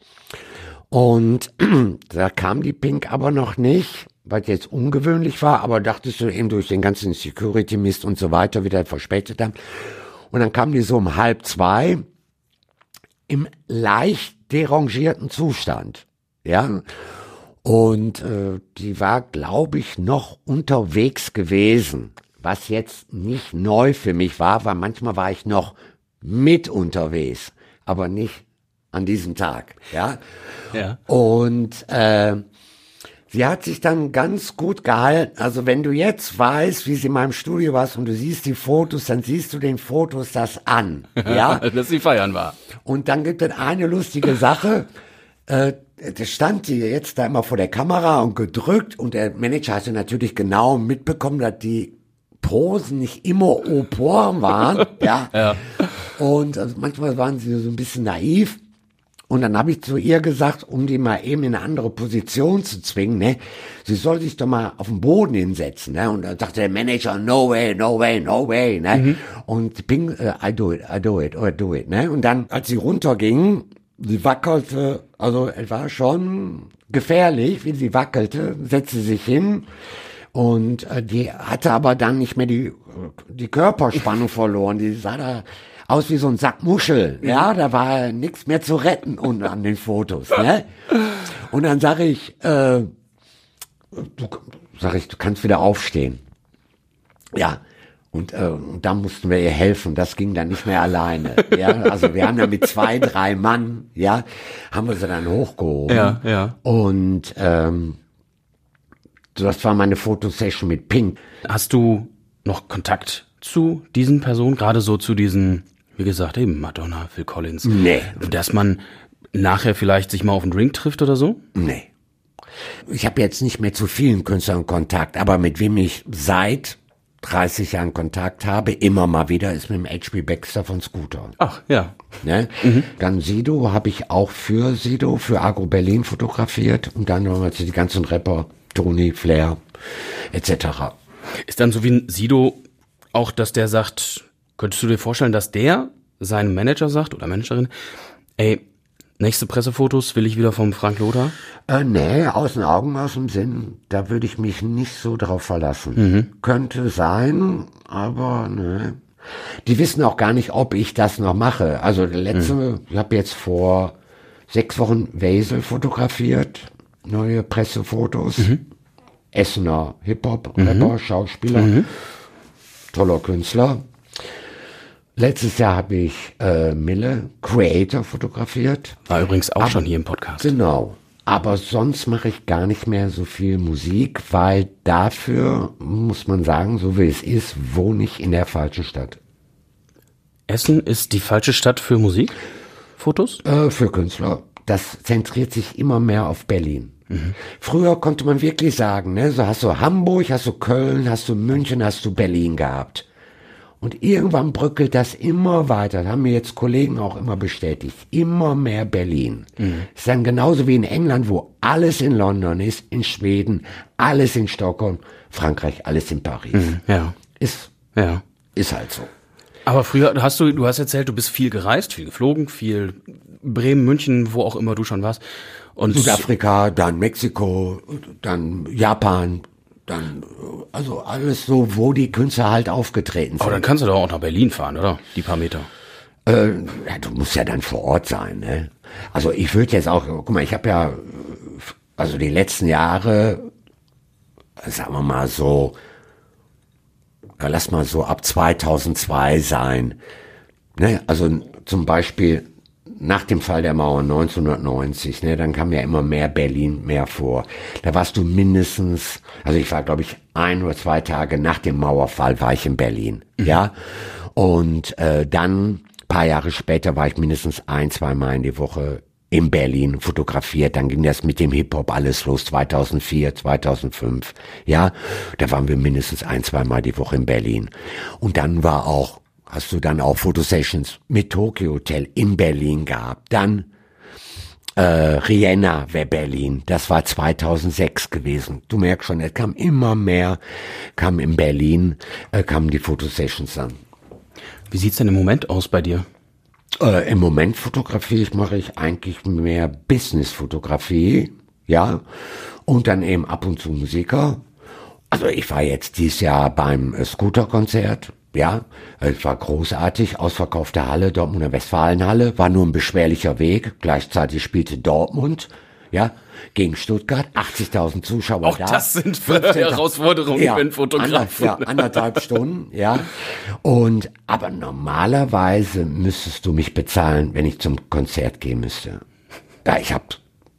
und da kam die Pink aber noch nicht, was jetzt ungewöhnlich war, aber dachtest du eben durch den ganzen Security-Mist und so weiter wieder verspätet haben. Und dann kam die so um 1:30 im leicht derangierten Zustand, ja. Und die war, glaube ich, noch unterwegs gewesen, was jetzt nicht neu für mich war, weil manchmal war ich noch mit unterwegs, aber nicht an diesem Tag, ja. Ja. Und sie hat sich dann ganz gut gehalten. Also wenn du jetzt weißt, wie sie in meinem Studio war und du siehst die Fotos, dann siehst du den Fotos das an. Ja, dass sie feiern war. Und dann gibt es eine lustige Sache. Da stand sie jetzt da immer vor der Kamera und gedrückt und der Manager hatte natürlich genau mitbekommen, dass die Posen nicht immer au point waren. Ja. Und also manchmal waren sie so ein bisschen naiv. Und dann habe ich zu ihr gesagt, um die mal eben in eine andere Position zu zwingen, ne, sie soll sich doch mal auf den Boden hinsetzen, ne, und dann sagte der Manager, no way, no way, no way, ne, und Ping, I do it, ne, und dann, als sie runterging, sie wackelte, also es war schon gefährlich, wie sie wackelte, setzte sich hin, und die hatte aber dann nicht mehr die Körperspannung verloren, die sah da aus wie so ein Sack Muscheln, ja, da war nichts mehr zu retten und an den Fotos, ne? Und dann sage ich, du kannst wieder aufstehen. Ja, und da mussten wir ihr helfen, das ging dann nicht mehr alleine, ja, also wir haben dann mit 2, 3 Mann, ja, haben wir sie dann hochgehoben. Ja. Und das war meine Fotosession mit Pink. Hast du noch Kontakt zu diesen Personen, gerade so zu diesen, wie gesagt, eben Madonna, Phil Collins? Nee. Dass man nachher vielleicht sich mal auf einen Drink trifft oder so? Nee. Ich habe jetzt nicht mehr zu vielen Künstlern Kontakt, aber mit wem ich seit 30 Jahren Kontakt habe, immer mal wieder, ist mit dem H.B. Baxter von Scooter. Ach, ja. Ne? Dann Sido habe ich auch für Agro Berlin fotografiert und dann haben wir die ganzen Rapper, Tony, Flair, etc. Ist dann so wie ein Sido auch, dass der sagt, könntest du dir vorstellen, dass der seinem Manager sagt oder Managerin, ey, nächste Pressefotos will ich wieder vom Frank Lothar? Nee, aus den Augen, aus dem Sinn, da würde ich mich nicht so drauf verlassen. Könnte sein, aber ne. Die wissen auch gar nicht, ob ich das noch mache. Also der letzte, ich habe jetzt vor 6 Wochen Wesel fotografiert, neue Pressefotos, Essener Hip-Hop-Rapper, Schauspieler, toller Künstler. Letztes Jahr habe ich Mille, Creator, fotografiert. War übrigens auch schon hier im Podcast. Genau. Aber sonst mache ich gar nicht mehr so viel Musik, weil dafür, muss man sagen, so wie es ist, wohne ich in der falschen Stadt. Essen ist die falsche Stadt für Musikfotos? Für Künstler. Das zentriert sich immer mehr auf Berlin. Früher konnte man wirklich sagen, ne, so hast du Hamburg, hast du Köln, hast du München, hast du Berlin gehabt. Und irgendwann bröckelt das immer weiter. Das haben mir jetzt Kollegen auch immer bestätigt. Immer mehr Berlin. Ist dann genauso wie in England, wo alles in London ist, in Schweden, alles in Stockholm, Frankreich, alles in Paris. Ja. Ist halt so. Aber früher du hast erzählt, du bist viel gereist, viel geflogen, viel Bremen, München, wo auch immer du schon warst. Und Südafrika, dann Mexiko, dann Japan, dann, also alles so, wo die Künstler halt aufgetreten sind. Aber dann kannst du doch auch nach Berlin fahren, oder? Die paar Meter. Ja, du musst ja dann vor Ort sein, ne? Also ich würde jetzt auch, guck mal, ich habe ja, also die letzten Jahre, sagen wir mal so, lass mal so ab 2002 sein, ne? Also zum Beispiel nach dem Fall der Mauer 1990, ne, dann kam ja immer mehr Berlin mehr vor. Da warst du mindestens, also ich war glaube ich 1 oder 2 Tage nach dem Mauerfall war ich in Berlin, ja. Und dann paar Jahre später war ich mindestens 1, 2 Mal in die Woche in Berlin fotografiert. Dann ging das mit dem Hip-Hop alles los, 2004, 2005, ja. Da waren wir mindestens 1, 2 Mal die Woche in Berlin. Und dann hast du dann auch Fotosessions mit Tokyo Hotel in Berlin gehabt. Dann Rihanna wäre Berlin. Das war 2006 gewesen. Du merkst schon, es kam immer mehr, kam in Berlin, kamen die Fotosessions dann. Wie sieht's denn im Moment aus bei dir? Im Moment mache ich eigentlich mehr Business-Fotografie, ja. Und dann eben ab und zu Musiker. Also ich war jetzt dieses Jahr beim Scooter-Konzert. Ja, es war großartig, ausverkaufte Halle, Dortmunder Westfalenhalle, war nur ein beschwerlicher Weg, gleichzeitig spielte Dortmund, ja, gegen Stuttgart, 80.000 Zuschauer auch da. Auch das sind Herausforderungen für einen Fotografen. Anderthalb Stunden, ja. Aber normalerweise müsstest du mich bezahlen, wenn ich zum Konzert gehen müsste. Ja, ich habe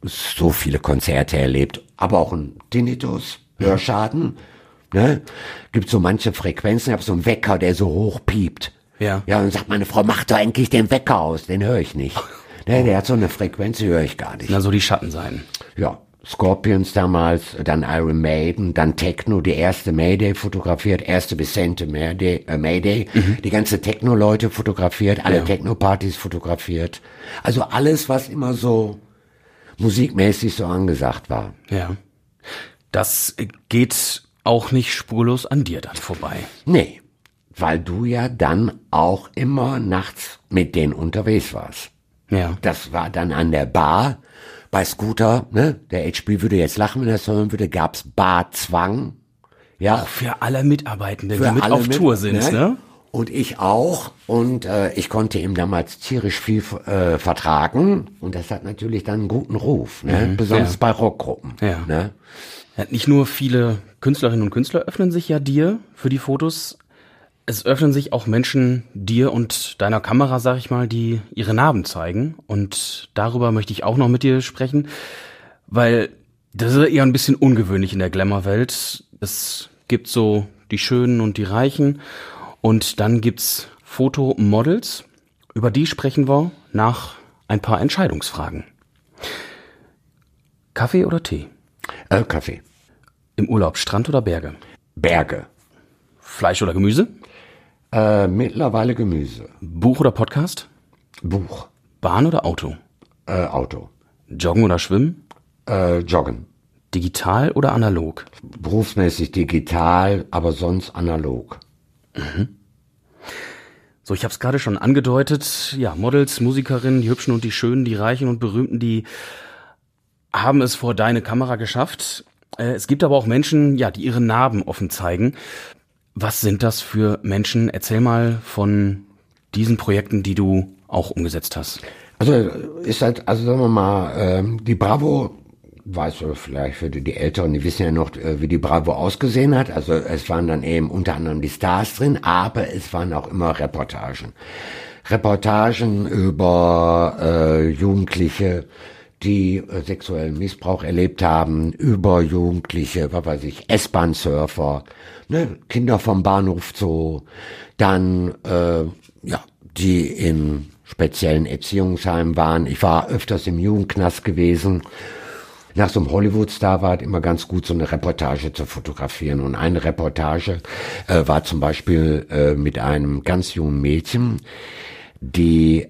so viele Konzerte erlebt, aber auch ein Tinnitus, Hörschaden. Ne? Gibt so manche Frequenzen, ich habe so einen Wecker, der so hoch piept. Ja. Ja, und sagt meine Frau, mach doch endlich den Wecker aus, den höre ich nicht. Ne, der hat so eine Frequenz, die höre ich gar nicht. Na, so die Schatten sein. Ja, Scorpions damals, dann Iron Maiden, dann Techno, die erste Mayday fotografiert, erste Vicente Mayday, die ganze Techno-Leute fotografiert, alle Techno-Partys fotografiert. Also alles, was immer so musikmäßig so angesagt war. Ja. Das geht auch nicht spurlos an dir dann vorbei. Nee, weil du ja dann auch immer nachts mit denen unterwegs warst. Ja. Das war dann an der Bar bei Scooter, ne? Der HP würde jetzt lachen, wenn er das hören würde, gab's Barzwang. Ja. Auch für alle Mitarbeitenden, Für die mit alle auf Tour sind, ne? Und ich auch. Und ich konnte ihm damals tierisch viel vertragen. Und das hat natürlich dann einen guten Ruf, ne? Besonders bei Rockgruppen. Ja. Ne? Ja, nicht nur viele Künstlerinnen und Künstler öffnen sich ja dir für die Fotos, es öffnen sich auch Menschen dir und deiner Kamera, sag ich mal, die ihre Narben zeigen. Und darüber möchte ich auch noch mit dir sprechen, weil das ist eher ein bisschen ungewöhnlich in der Glamour-Welt. Es gibt so die Schönen und die Reichen und dann gibt's Fotomodels. Über die sprechen wir nach ein paar Entscheidungsfragen. Kaffee oder Tee? Kaffee. Im Urlaub Strand oder Berge? Berge. Fleisch oder Gemüse? Mittlerweile Gemüse. Buch oder Podcast? Buch. Bahn oder Auto? Auto. Joggen oder Schwimmen? Joggen. Digital oder analog? Berufsmäßig digital, aber sonst analog. So, ich habe es gerade schon angedeutet. Ja, Models, Musikerinnen, die Hübschen und die Schönen, die Reichen und Berühmten, die haben es vor deine Kamera geschafft. Es gibt aber auch Menschen, ja, die ihre Narben offen zeigen. Was sind das für Menschen? Erzähl mal von diesen Projekten, die du auch umgesetzt hast. Also ist halt, also sagen wir mal, die Bravo, weißt du vielleicht für die Älteren, die wissen ja noch, wie die Bravo ausgesehen hat. Also es waren dann eben unter anderem die Stars drin, aber es waren auch immer Reportagen. Reportagen über Jugendliche, die sexuellen Missbrauch erlebt haben, über Jugendliche, was weiß ich, S-Bahn-Surfer, ne, Kinder vom Bahnhof Zoo, dann, die in speziellen Erziehungsheimen waren. Ich war öfters im Jugendknast gewesen. Nach so einem Hollywood-Star war es immer ganz gut, so eine Reportage zu fotografieren. Und eine Reportage war zum Beispiel mit einem ganz jungen Mädchen, die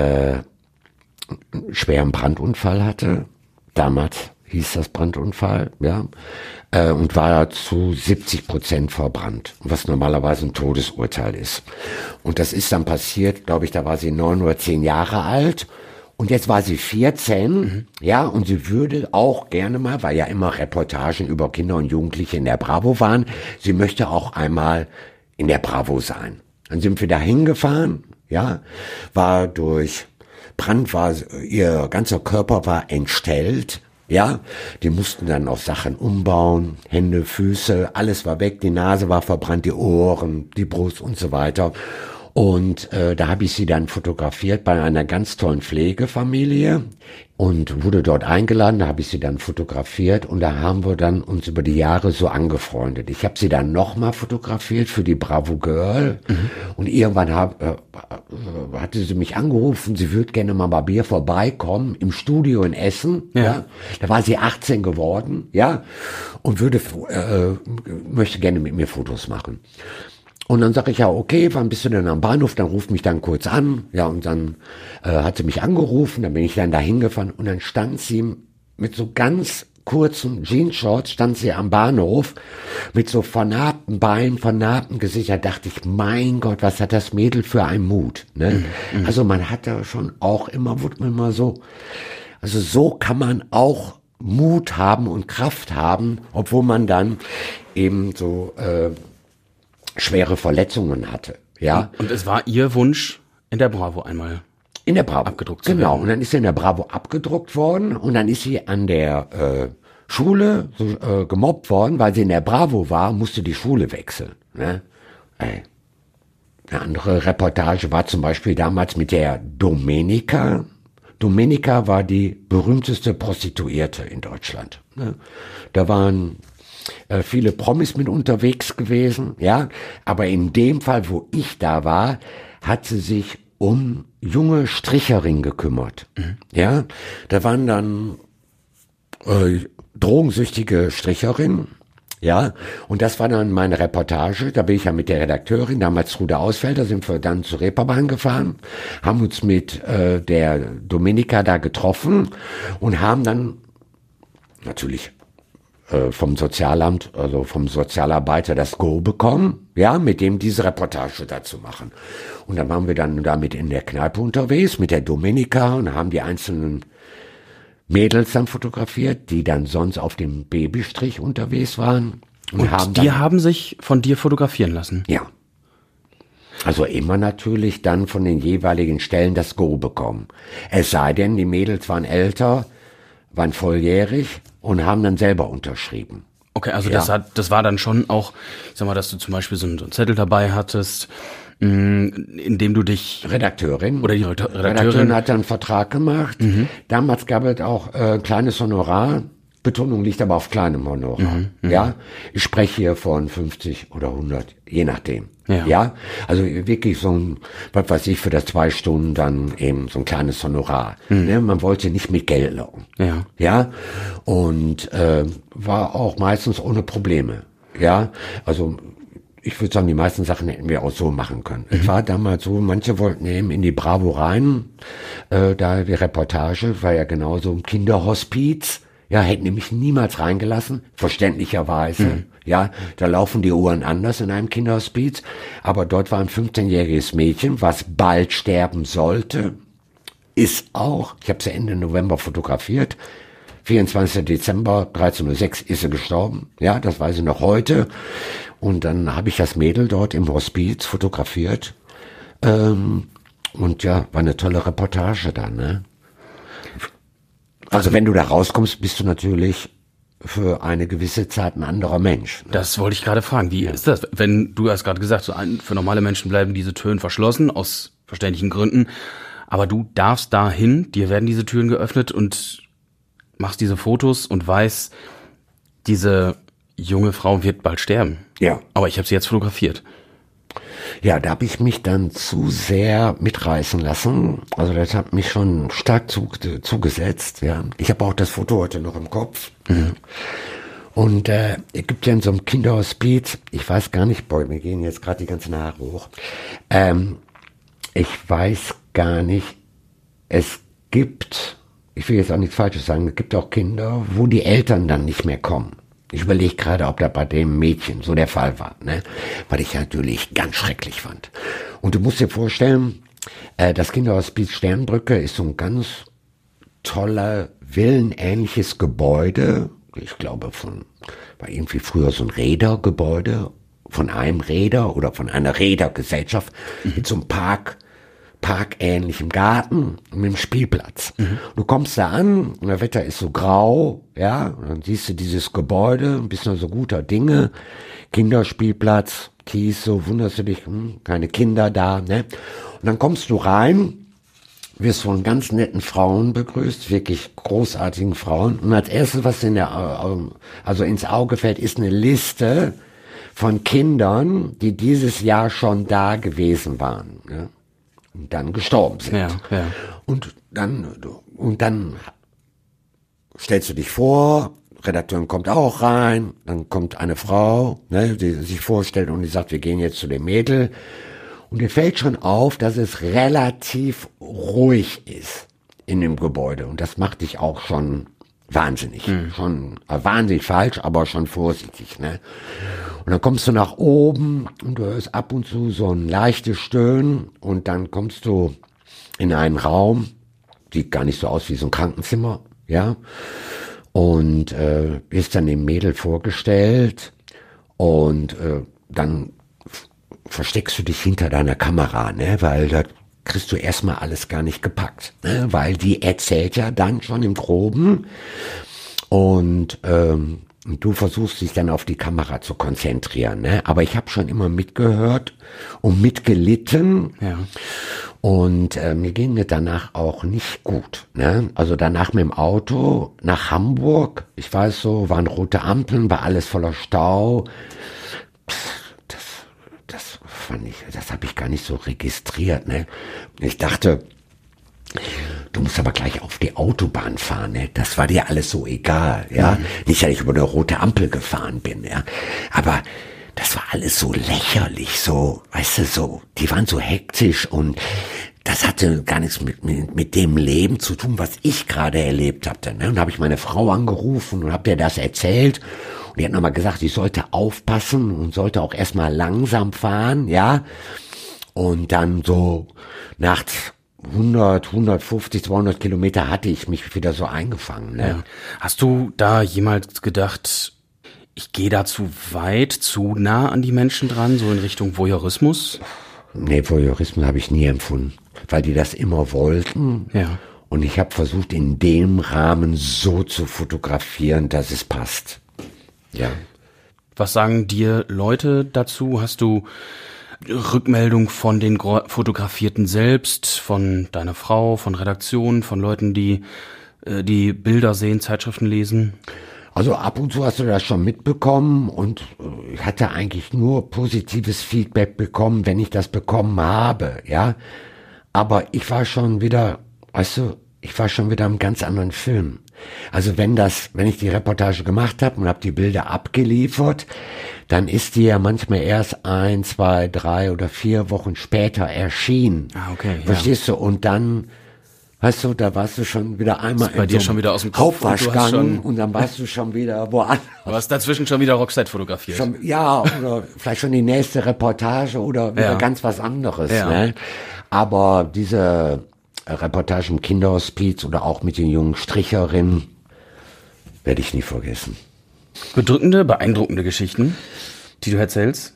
schweren Brandunfall hatte. Damals hieß das Brandunfall, ja, und war zu 70% verbrannt, was normalerweise ein Todesurteil ist. Und das ist dann passiert, glaube ich, da war sie 9 oder 10 Jahre alt und jetzt war sie 14, ja, und sie würde auch gerne mal, weil ja immer Reportagen über Kinder und Jugendliche in der Bravo waren, sie möchte auch einmal in der Bravo sein. Dann sind wir da hingefahren, ja, war durch Brand, ihr ganzer Körper war entstellt, ja, die mussten dann auch Sachen umbauen, Hände, Füße, alles war weg, die Nase war verbrannt, die Ohren, die Brust und so weiter. Und da habe ich sie dann fotografiert bei einer ganz tollen Pflegefamilie und wurde dort eingeladen, da habe ich sie dann fotografiert und da haben wir dann uns über die Jahre so angefreundet. Ich habe sie dann nochmal fotografiert für die Bravo Girl und irgendwann hatte sie mich angerufen, sie würde gerne mal bei mir vorbeikommen im Studio in Essen. Ja. Da war sie 18 geworden, ja, und möchte gerne mit mir Fotos machen. Und dann sage ich, ja, okay, wann bist du denn am Bahnhof? Dann ruf mich dann kurz an. Ja, und dann hat sie mich angerufen, dann bin ich dann da hingefahren und dann stand sie mit so ganz kurzen Jeansshorts, stand sie am Bahnhof mit so vernarbten Beinen, vernarbten Gesicht. Da dachte ich, mein Gott, was hat das Mädel für einen Mut, ne? Also man hat da schon auch immer, wurde man mal so, also so kann man auch Mut haben und Kraft haben, obwohl man dann eben so schwere Verletzungen hatte, ja. Und es war ihr Wunsch, in der Bravo einmal in der Bravo abgedruckt zu werden. Genau, und dann ist sie in der Bravo abgedruckt worden und dann ist sie an der Schule gemobbt worden, weil sie in der Bravo war, musste die Schule wechseln, ne? Eine andere Reportage war zum Beispiel damals mit der Domenica Domenica war die berühmteste Prostituierte in Deutschland. Ne? Da waren viele Promis mit unterwegs gewesen, ja. Aber in dem Fall, wo ich da war, hat sie sich um junge Stricherinnen gekümmert. Ja, da waren dann drogensüchtige Stricherinnen. Ja, und das war dann meine Reportage. Da bin ich ja mit der Redakteurin, damals Trude Ausfelder, sind wir dann zur Reeperbahn gefahren, haben uns mit der Domenica da getroffen und haben dann natürlich vom Sozialamt, also vom Sozialarbeiter das Go bekommen, ja, mit dem diese Reportage dazu machen. Und dann waren wir dann damit in der Kneipe unterwegs mit der Domenica und haben die einzelnen Mädels dann fotografiert, die dann sonst auf dem Babystrich unterwegs waren. Und haben sich von dir fotografieren lassen? Ja. Also immer natürlich dann von den jeweiligen Stellen das Go bekommen. Es sei denn, die Mädels waren älter, waren volljährig und haben dann selber unterschrieben. Okay, also ja. Das war dann schon auch, ich sag mal, dass du zum Beispiel so einen Zettel dabei hattest, in dem du dich... Redakteurin. Oder die Redakteurin hat dann einen Vertrag gemacht. Damals gab es auch kleines Honorar. Betonung liegt aber auf kleinem Honorar. Ja, ich spreche hier von 50 oder 100, je nachdem. Ja, also wirklich so ein, was weiß ich, für das 2 Stunden dann eben so ein kleines Honorar. Ne? Man wollte nicht mit Geld locken. Ja, und war auch meistens ohne Probleme. Ja, also ich würde sagen, die meisten Sachen hätten wir auch so machen können. Es war damals so, manche wollten eben in die Bravo rein, da die Reportage war ja genauso ein Kinderhospiz. Ja, hätten nämlich niemals reingelassen, verständlicherweise. Ja, da laufen die Uhren anders in einem Kinderhospiz. Aber dort war ein 15-jähriges Mädchen, was bald sterben sollte. Ist auch, ich habe sie Ende November fotografiert. 24. Dezember, 13:06 ist sie gestorben. Ja, das weiß ich noch heute. Und dann habe ich das Mädel dort im Hospiz fotografiert. Und ja, war eine tolle Reportage da, ne? Also wenn du da rauskommst, bist du natürlich für eine gewisse Zeit ein anderer Mensch. Ne? Das wollte ich gerade fragen. Wie ist das? Wenn du hast gerade gesagt, für normale Menschen bleiben diese Türen verschlossen, aus verständlichen Gründen. Aber du darfst dahin, dir werden diese Türen geöffnet und machst diese Fotos und weißt, diese junge Frau wird bald sterben. Ja. Aber ich habe sie jetzt fotografiert. Ja, da habe ich mich dann zu sehr mitreißen lassen. Also das hat mich schon stark zugesetzt. Ja, ich habe auch das Foto heute noch im Kopf. Und es gibt ja in so einem Kinderhospiz, ich weiß gar nicht, boah, mir gehen jetzt gerade die ganzen Haare hoch. Ich weiß gar nicht, es gibt, ich will jetzt auch nichts Falsches sagen, es gibt auch Kinder, wo die Eltern dann nicht mehr kommen. Ich überlege gerade, ob das bei dem Mädchen so der Fall war, ne? Weil ich natürlich ganz schrecklich fand. Und du musst dir vorstellen, das Kinderhospiz Sternbrücke ist so ein ganz toller, villenähnliches Gebäude. Ich glaube, war irgendwie früher so ein Reedergebäude, von einem Reeder oder von einer Reedergesellschaft mit so einem parkähnlichem Garten mit einem Spielplatz. Du kommst da an und das Wetter ist so grau, ja, und dann siehst du dieses Gebäude, bist noch so guter Dinge, Kinderspielplatz, Kies, so wunderst du dich, keine Kinder da, ne? Und dann kommst du rein, wirst von ganz netten Frauen begrüßt, wirklich großartigen Frauen, und als erstes, was also ins Auge fällt, ist eine Liste von Kindern, die dieses Jahr schon da gewesen waren, ja? Und dann gestorben sind. Ja. Und dann stellst du dich vor, Redakteurin kommt auch rein, dann kommt eine Frau, ne, die sich vorstellt und die sagt, wir gehen jetzt zu dem Mädel. Und dir fällt schon auf, dass es relativ ruhig ist in dem Gebäude. Und das macht dich auch schon wahnsinnig. Schon wahnsinnig falsch, aber schon vorsichtig, ne? Und dann kommst du nach oben und du hörst ab und zu so ein leichtes Stöhnen und dann kommst du in einen Raum, sieht gar nicht so aus wie so ein Krankenzimmer, ja, und wirst dann dem Mädel vorgestellt und dann versteckst du dich hinter deiner Kamera, ne, weil da kriegst du erstmal alles gar nicht gepackt, ne, weil die erzählt ja dann schon im Groben und du versuchst dich dann auf die Kamera zu konzentrieren, ne? Aber ich habe schon immer mitgehört und mitgelitten. Ja. Und mir ging es danach auch nicht gut. Ne? Also danach mit dem Auto nach Hamburg, ich weiß so, waren rote Ampeln, war alles voller Stau. Das habe ich gar nicht so registriert. Ne? Ich dachte, du musst aber gleich auf die Autobahn fahren, ne? Das war dir alles so egal, ja. Nicht, dass ich über eine rote Ampel gefahren bin, ja. Aber das war alles so lächerlich, so, weißt du, so, die waren so hektisch und das hatte gar nichts mit dem Leben zu tun, was ich gerade erlebt hatte, ne? Und da habe ich meine Frau angerufen und habe der das erzählt. Und die hat nochmal gesagt, ich sollte aufpassen und sollte auch erstmal langsam fahren, ja. Und dann so nachts 100, 150, 200 Kilometer hatte ich mich wieder so eingefangen. Ne? Ja. Hast du da jemals gedacht, ich gehe da zu weit, zu nah an die Menschen dran, so in Richtung Voyeurismus? Nee, Voyeurismus habe ich nie empfunden, weil die das immer wollten. Ja. Und ich habe versucht, in dem Rahmen so zu fotografieren, dass es passt. Ja. Was sagen dir Leute dazu? Hast du Rückmeldung von den Fotografierten selbst, von deiner Frau, von Redaktionen, von Leuten, die die Bilder sehen, Zeitschriften lesen? Also ab und zu hast du das schon mitbekommen und ich hatte eigentlich nur positives Feedback bekommen, wenn ich das bekommen habe, ja. Aber ich war schon wieder, weißt du, ich war schon wieder im ganz anderen Film. Also wenn ich die Reportage gemacht habe und habe die Bilder abgeliefert, dann ist die ja manchmal erst 1, 2, 3 oder 4 Wochen später erschienen. Ah, okay. Ja. Verstehst du? Und dann, weißt du, da warst du schon wieder einmal bei dir schon wieder aus dem Kopf Hauptwaschgang und dann warst du schon wieder woanders. Du hast dazwischen schon wieder Rockset fotografiert. Ja, oder vielleicht schon die nächste Reportage oder wieder ganz was anderes. Ja. Ne? Aber diese Reportage im Kinderhospiz oder auch mit den jungen Stricherinnen werde ich nie vergessen. Bedrückende, beeindruckende Geschichten, die du erzählst.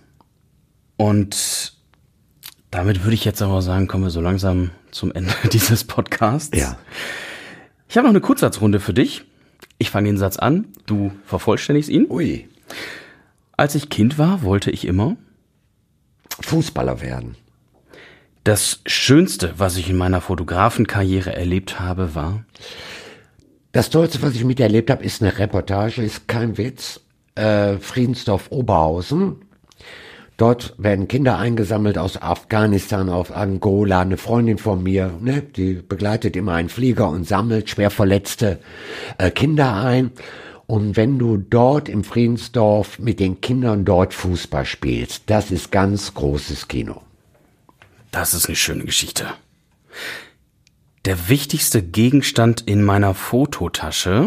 Und damit würde ich jetzt aber sagen, kommen wir so langsam zum Ende dieses Podcasts. Ja. Ich habe noch eine Kurzsatzrunde für dich. Ich fange den Satz an, du vervollständigst ihn. Ui. Als ich Kind war, wollte ich immer Fußballer werden. Das Schönste, was ich in meiner Fotografenkarriere erlebt habe, war? Das Tollste, was ich miterlebt habe, ist eine Reportage, ist kein Witz. Friedensdorf Oberhausen. Dort werden Kinder eingesammelt aus Afghanistan, aus Angola. Eine Freundin von mir, ne, die begleitet immer einen Flieger und sammelt schwer verletzte Kinder ein. Und wenn du dort im Friedensdorf mit den Kindern dort Fußball spielst, das ist ganz großes Kino. Das ist eine schöne Geschichte. Der wichtigste Gegenstand in meiner Fototasche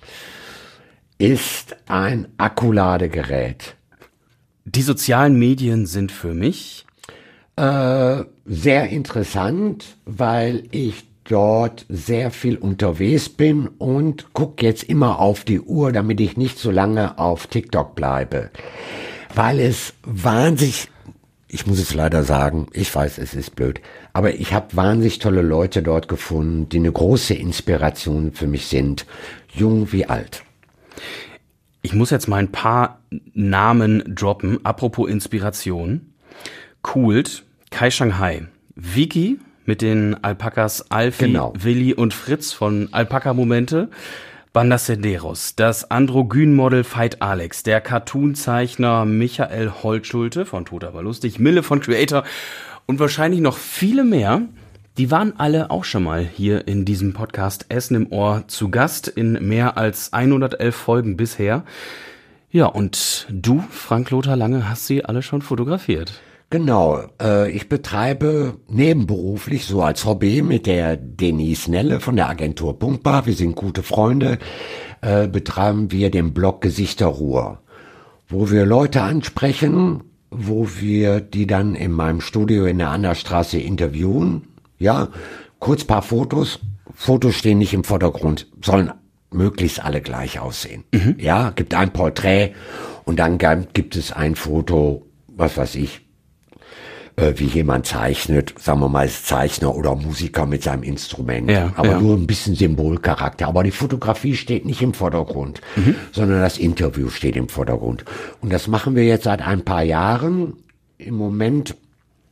ist ein Akkuladegerät. Die sozialen Medien sind für mich sehr interessant, weil ich dort sehr viel unterwegs bin und gucke jetzt immer auf die Uhr, damit ich nicht so lange auf TikTok bleibe. Weil es wahnsinnig, ich muss es leider sagen, ich weiß, es ist blöd, aber ich habe wahnsinnig tolle Leute dort gefunden, die eine große Inspiration für mich sind, jung wie alt. Ich muss jetzt mal ein paar Namen droppen. Apropos Inspiration. Kult, Kai Shanghai, Vicky mit den Alpakas Alfie, Genau. Willi und Fritz von Alpaka-Momente, Banda Senderos, das Androgyn-Model Veit Alex, der Cartoon-Zeichner Michael Holtschulte von Tot aber lustig, Mille von Creator und wahrscheinlich noch viele mehr. Die waren alle auch schon mal hier in diesem Podcast Essen im Ohr zu Gast in mehr als 111 Folgen bisher. Ja, und du, Frank-Lothar Lange, hast sie alle schon fotografiert. Genau, ich betreibe nebenberuflich, so als Hobby mit der Denise Nelle von der Agentur Punktbar, wir sind gute Freunde, betreiben wir den Blog Gesichterruhe, wo wir Leute ansprechen, wo wir die dann in meinem Studio in der Anderstraße interviewen. Ja, kurz paar Fotos. Fotos stehen nicht im Vordergrund, sollen möglichst alle gleich aussehen. Ja, gibt ein Porträt und dann gibt es ein Foto, was weiß ich, wie jemand zeichnet, sagen wir mal als Zeichner oder Musiker mit seinem Instrument. Ja, aber ja. nur ein bisschen Symbolcharakter. Aber die Fotografie steht nicht im Vordergrund, sondern das Interview steht im Vordergrund. Und das machen wir jetzt seit ein paar Jahren. Im Moment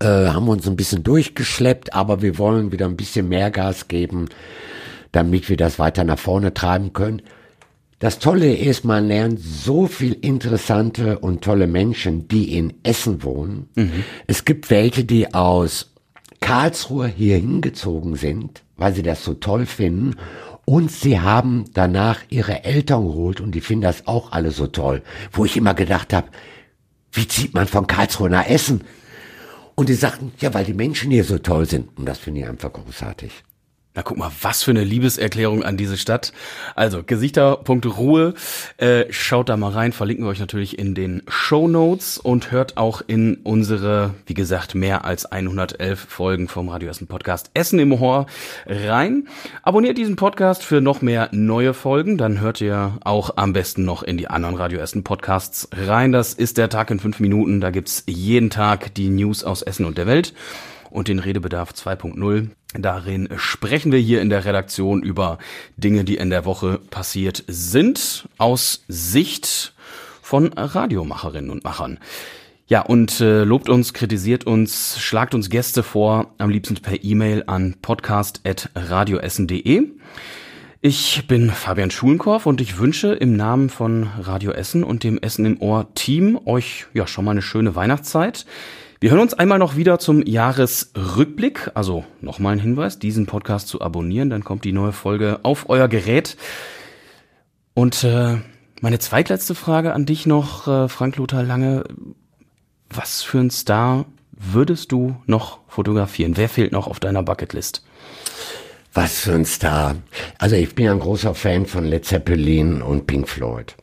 haben wir uns ein bisschen durchgeschleppt, aber wir wollen wieder ein bisschen mehr Gas geben, damit wir das weiter nach vorne treiben können. Das Tolle ist, man lernt so viel interessante und tolle Menschen, die in Essen wohnen. Es gibt welche, die aus Karlsruhe hier hingezogen sind, weil sie das so toll finden. Und sie haben danach ihre Eltern geholt und die finden das auch alle so toll. Wo ich immer gedacht habe, wie zieht man von Karlsruhe nach Essen? Und die sagten, ja, weil die Menschen hier so toll sind. Und das finde ich einfach großartig. Na guck mal, was für eine Liebeserklärung an diese Stadt. Also Gesichter.ruhe, schaut da mal rein, verlinken wir euch natürlich in den Shownotes und hört auch in unsere, wie gesagt, mehr als 111 Folgen vom Radio Essen Podcast Essen im Ohr rein. Abonniert diesen Podcast für noch mehr neue Folgen, dann hört ihr auch am besten noch in die anderen Radio Essen Podcasts rein. Das ist der Tag in 5 Minuten, da gibt's jeden Tag die News aus Essen und der Welt. Und den Redebedarf 2.0. Darin sprechen wir hier in der Redaktion über Dinge, die in der Woche passiert sind, aus Sicht von Radiomacherinnen und Machern. Ja, und lobt uns, kritisiert uns, schlagt uns Gäste vor, am liebsten per E-Mail an podcast@radioessen.de. Ich bin Fabian Schulenkorf und ich wünsche im Namen von Radio Essen und dem Essen im Ohr Team euch ja schon mal eine schöne Weihnachtszeit. Wir hören uns einmal noch wieder zum Jahresrückblick. Also nochmal ein Hinweis, diesen Podcast zu abonnieren, dann kommt die neue Folge auf euer Gerät. Und meine zweitletzte Frage an dich noch, Frank-Lothar Lange. Was für ein Star würdest du noch fotografieren? Wer fehlt noch auf deiner Bucketlist? Was für ein Star. Also ich bin ja ein großer Fan von Led Zeppelin und Pink Floyd.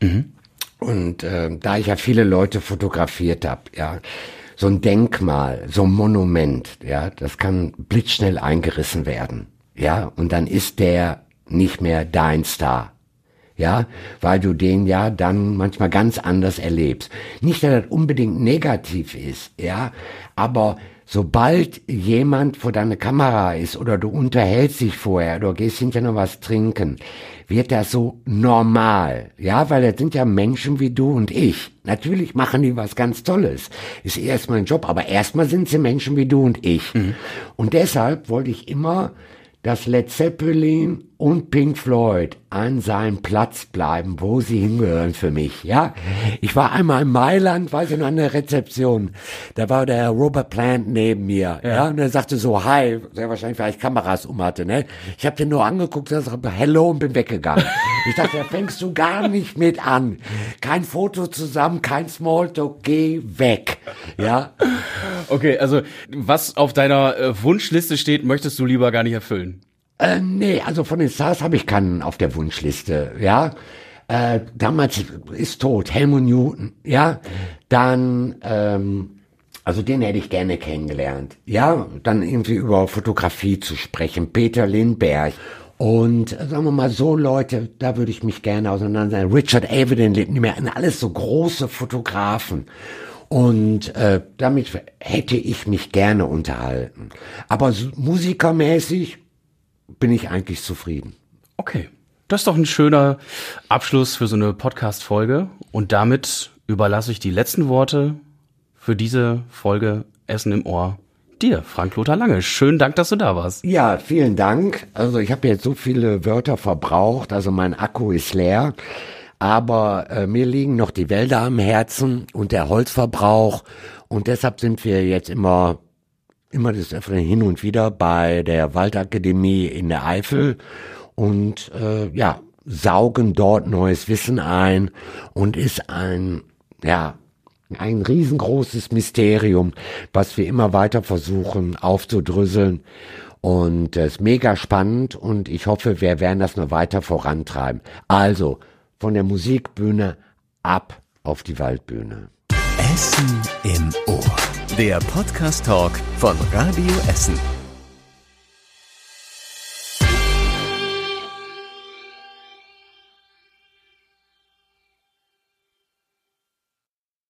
Und da ich ja viele Leute fotografiert habe, ja, so ein Denkmal, so ein Monument, ja, das kann blitzschnell eingerissen werden, ja, und dann ist der nicht mehr dein Star, ja, weil du den ja dann manchmal ganz anders erlebst. Nicht, dass das unbedingt negativ ist, ja, aber sobald jemand vor deiner Kamera ist oder du unterhältst dich vorher oder gehst hinterher noch was trinken, wird das so normal, ja, weil das sind ja Menschen wie du und ich. Natürlich machen die was ganz Tolles, ist erstmal ein Job, aber erstmal sind sie Menschen wie du und ich. Und deshalb wollte ich immer, dass Led Zeppelin und Pink Floyd an seinem Platz bleiben, wo sie hingehören für mich, ja. Ich war einmal in Mailand, weiß ich noch, an der Rezeption. Da war der Robert Plant neben mir, ja, und er sagte so, hi, sehr wahrscheinlich, weil ich Kameras hatte, ne. Ich habe den nur angeguckt, sagte hello und bin weggegangen. Ich dachte, da fängst du gar nicht mit an. Kein Foto zusammen, kein Smalltalk, geh weg, ja. Okay, also was auf deiner Wunschliste steht, möchtest du lieber gar nicht erfüllen? Nee, also von den Stars habe ich keinen auf der Wunschliste, ja. Damals ist tot, Helmut Newton, ja. Dann, also den hätte ich gerne kennengelernt, ja. Dann irgendwie über Fotografie zu sprechen, Peter Lindbergh. Und sagen wir mal so Leute, da würde ich mich gerne auseinandersetzen. Richard Avedon lebt nicht mehr, alles so große Fotografen. Und damit hätte ich mich gerne unterhalten. Aber so, musikermäßig bin ich eigentlich zufrieden. Okay, das ist doch ein schöner Abschluss für so eine Podcast-Folge. Und damit überlasse ich die letzten Worte für diese Folge Essen im Ohr dir, Frank-Lothar Lange. Schönen Dank, dass du da warst. Ja, vielen Dank. Also ich habe jetzt so viele Wörter verbraucht, also mein Akku ist leer. Aber mir liegen noch die Wälder am Herzen und der Holzverbrauch. Und deshalb sind wir jetzt immer des Öfteren hin und wieder bei der Waldakademie in der Eifel und saugen dort neues Wissen ein und ist ein riesengroßes Mysterium, was wir immer weiter versuchen aufzudröseln. Und es ist mega spannend und ich hoffe, wir werden das noch weiter vorantreiben. Also von der Musikbühne ab auf die Waldbühne. Essen im Ohr. Der Podcast-Talk von Radio Essen.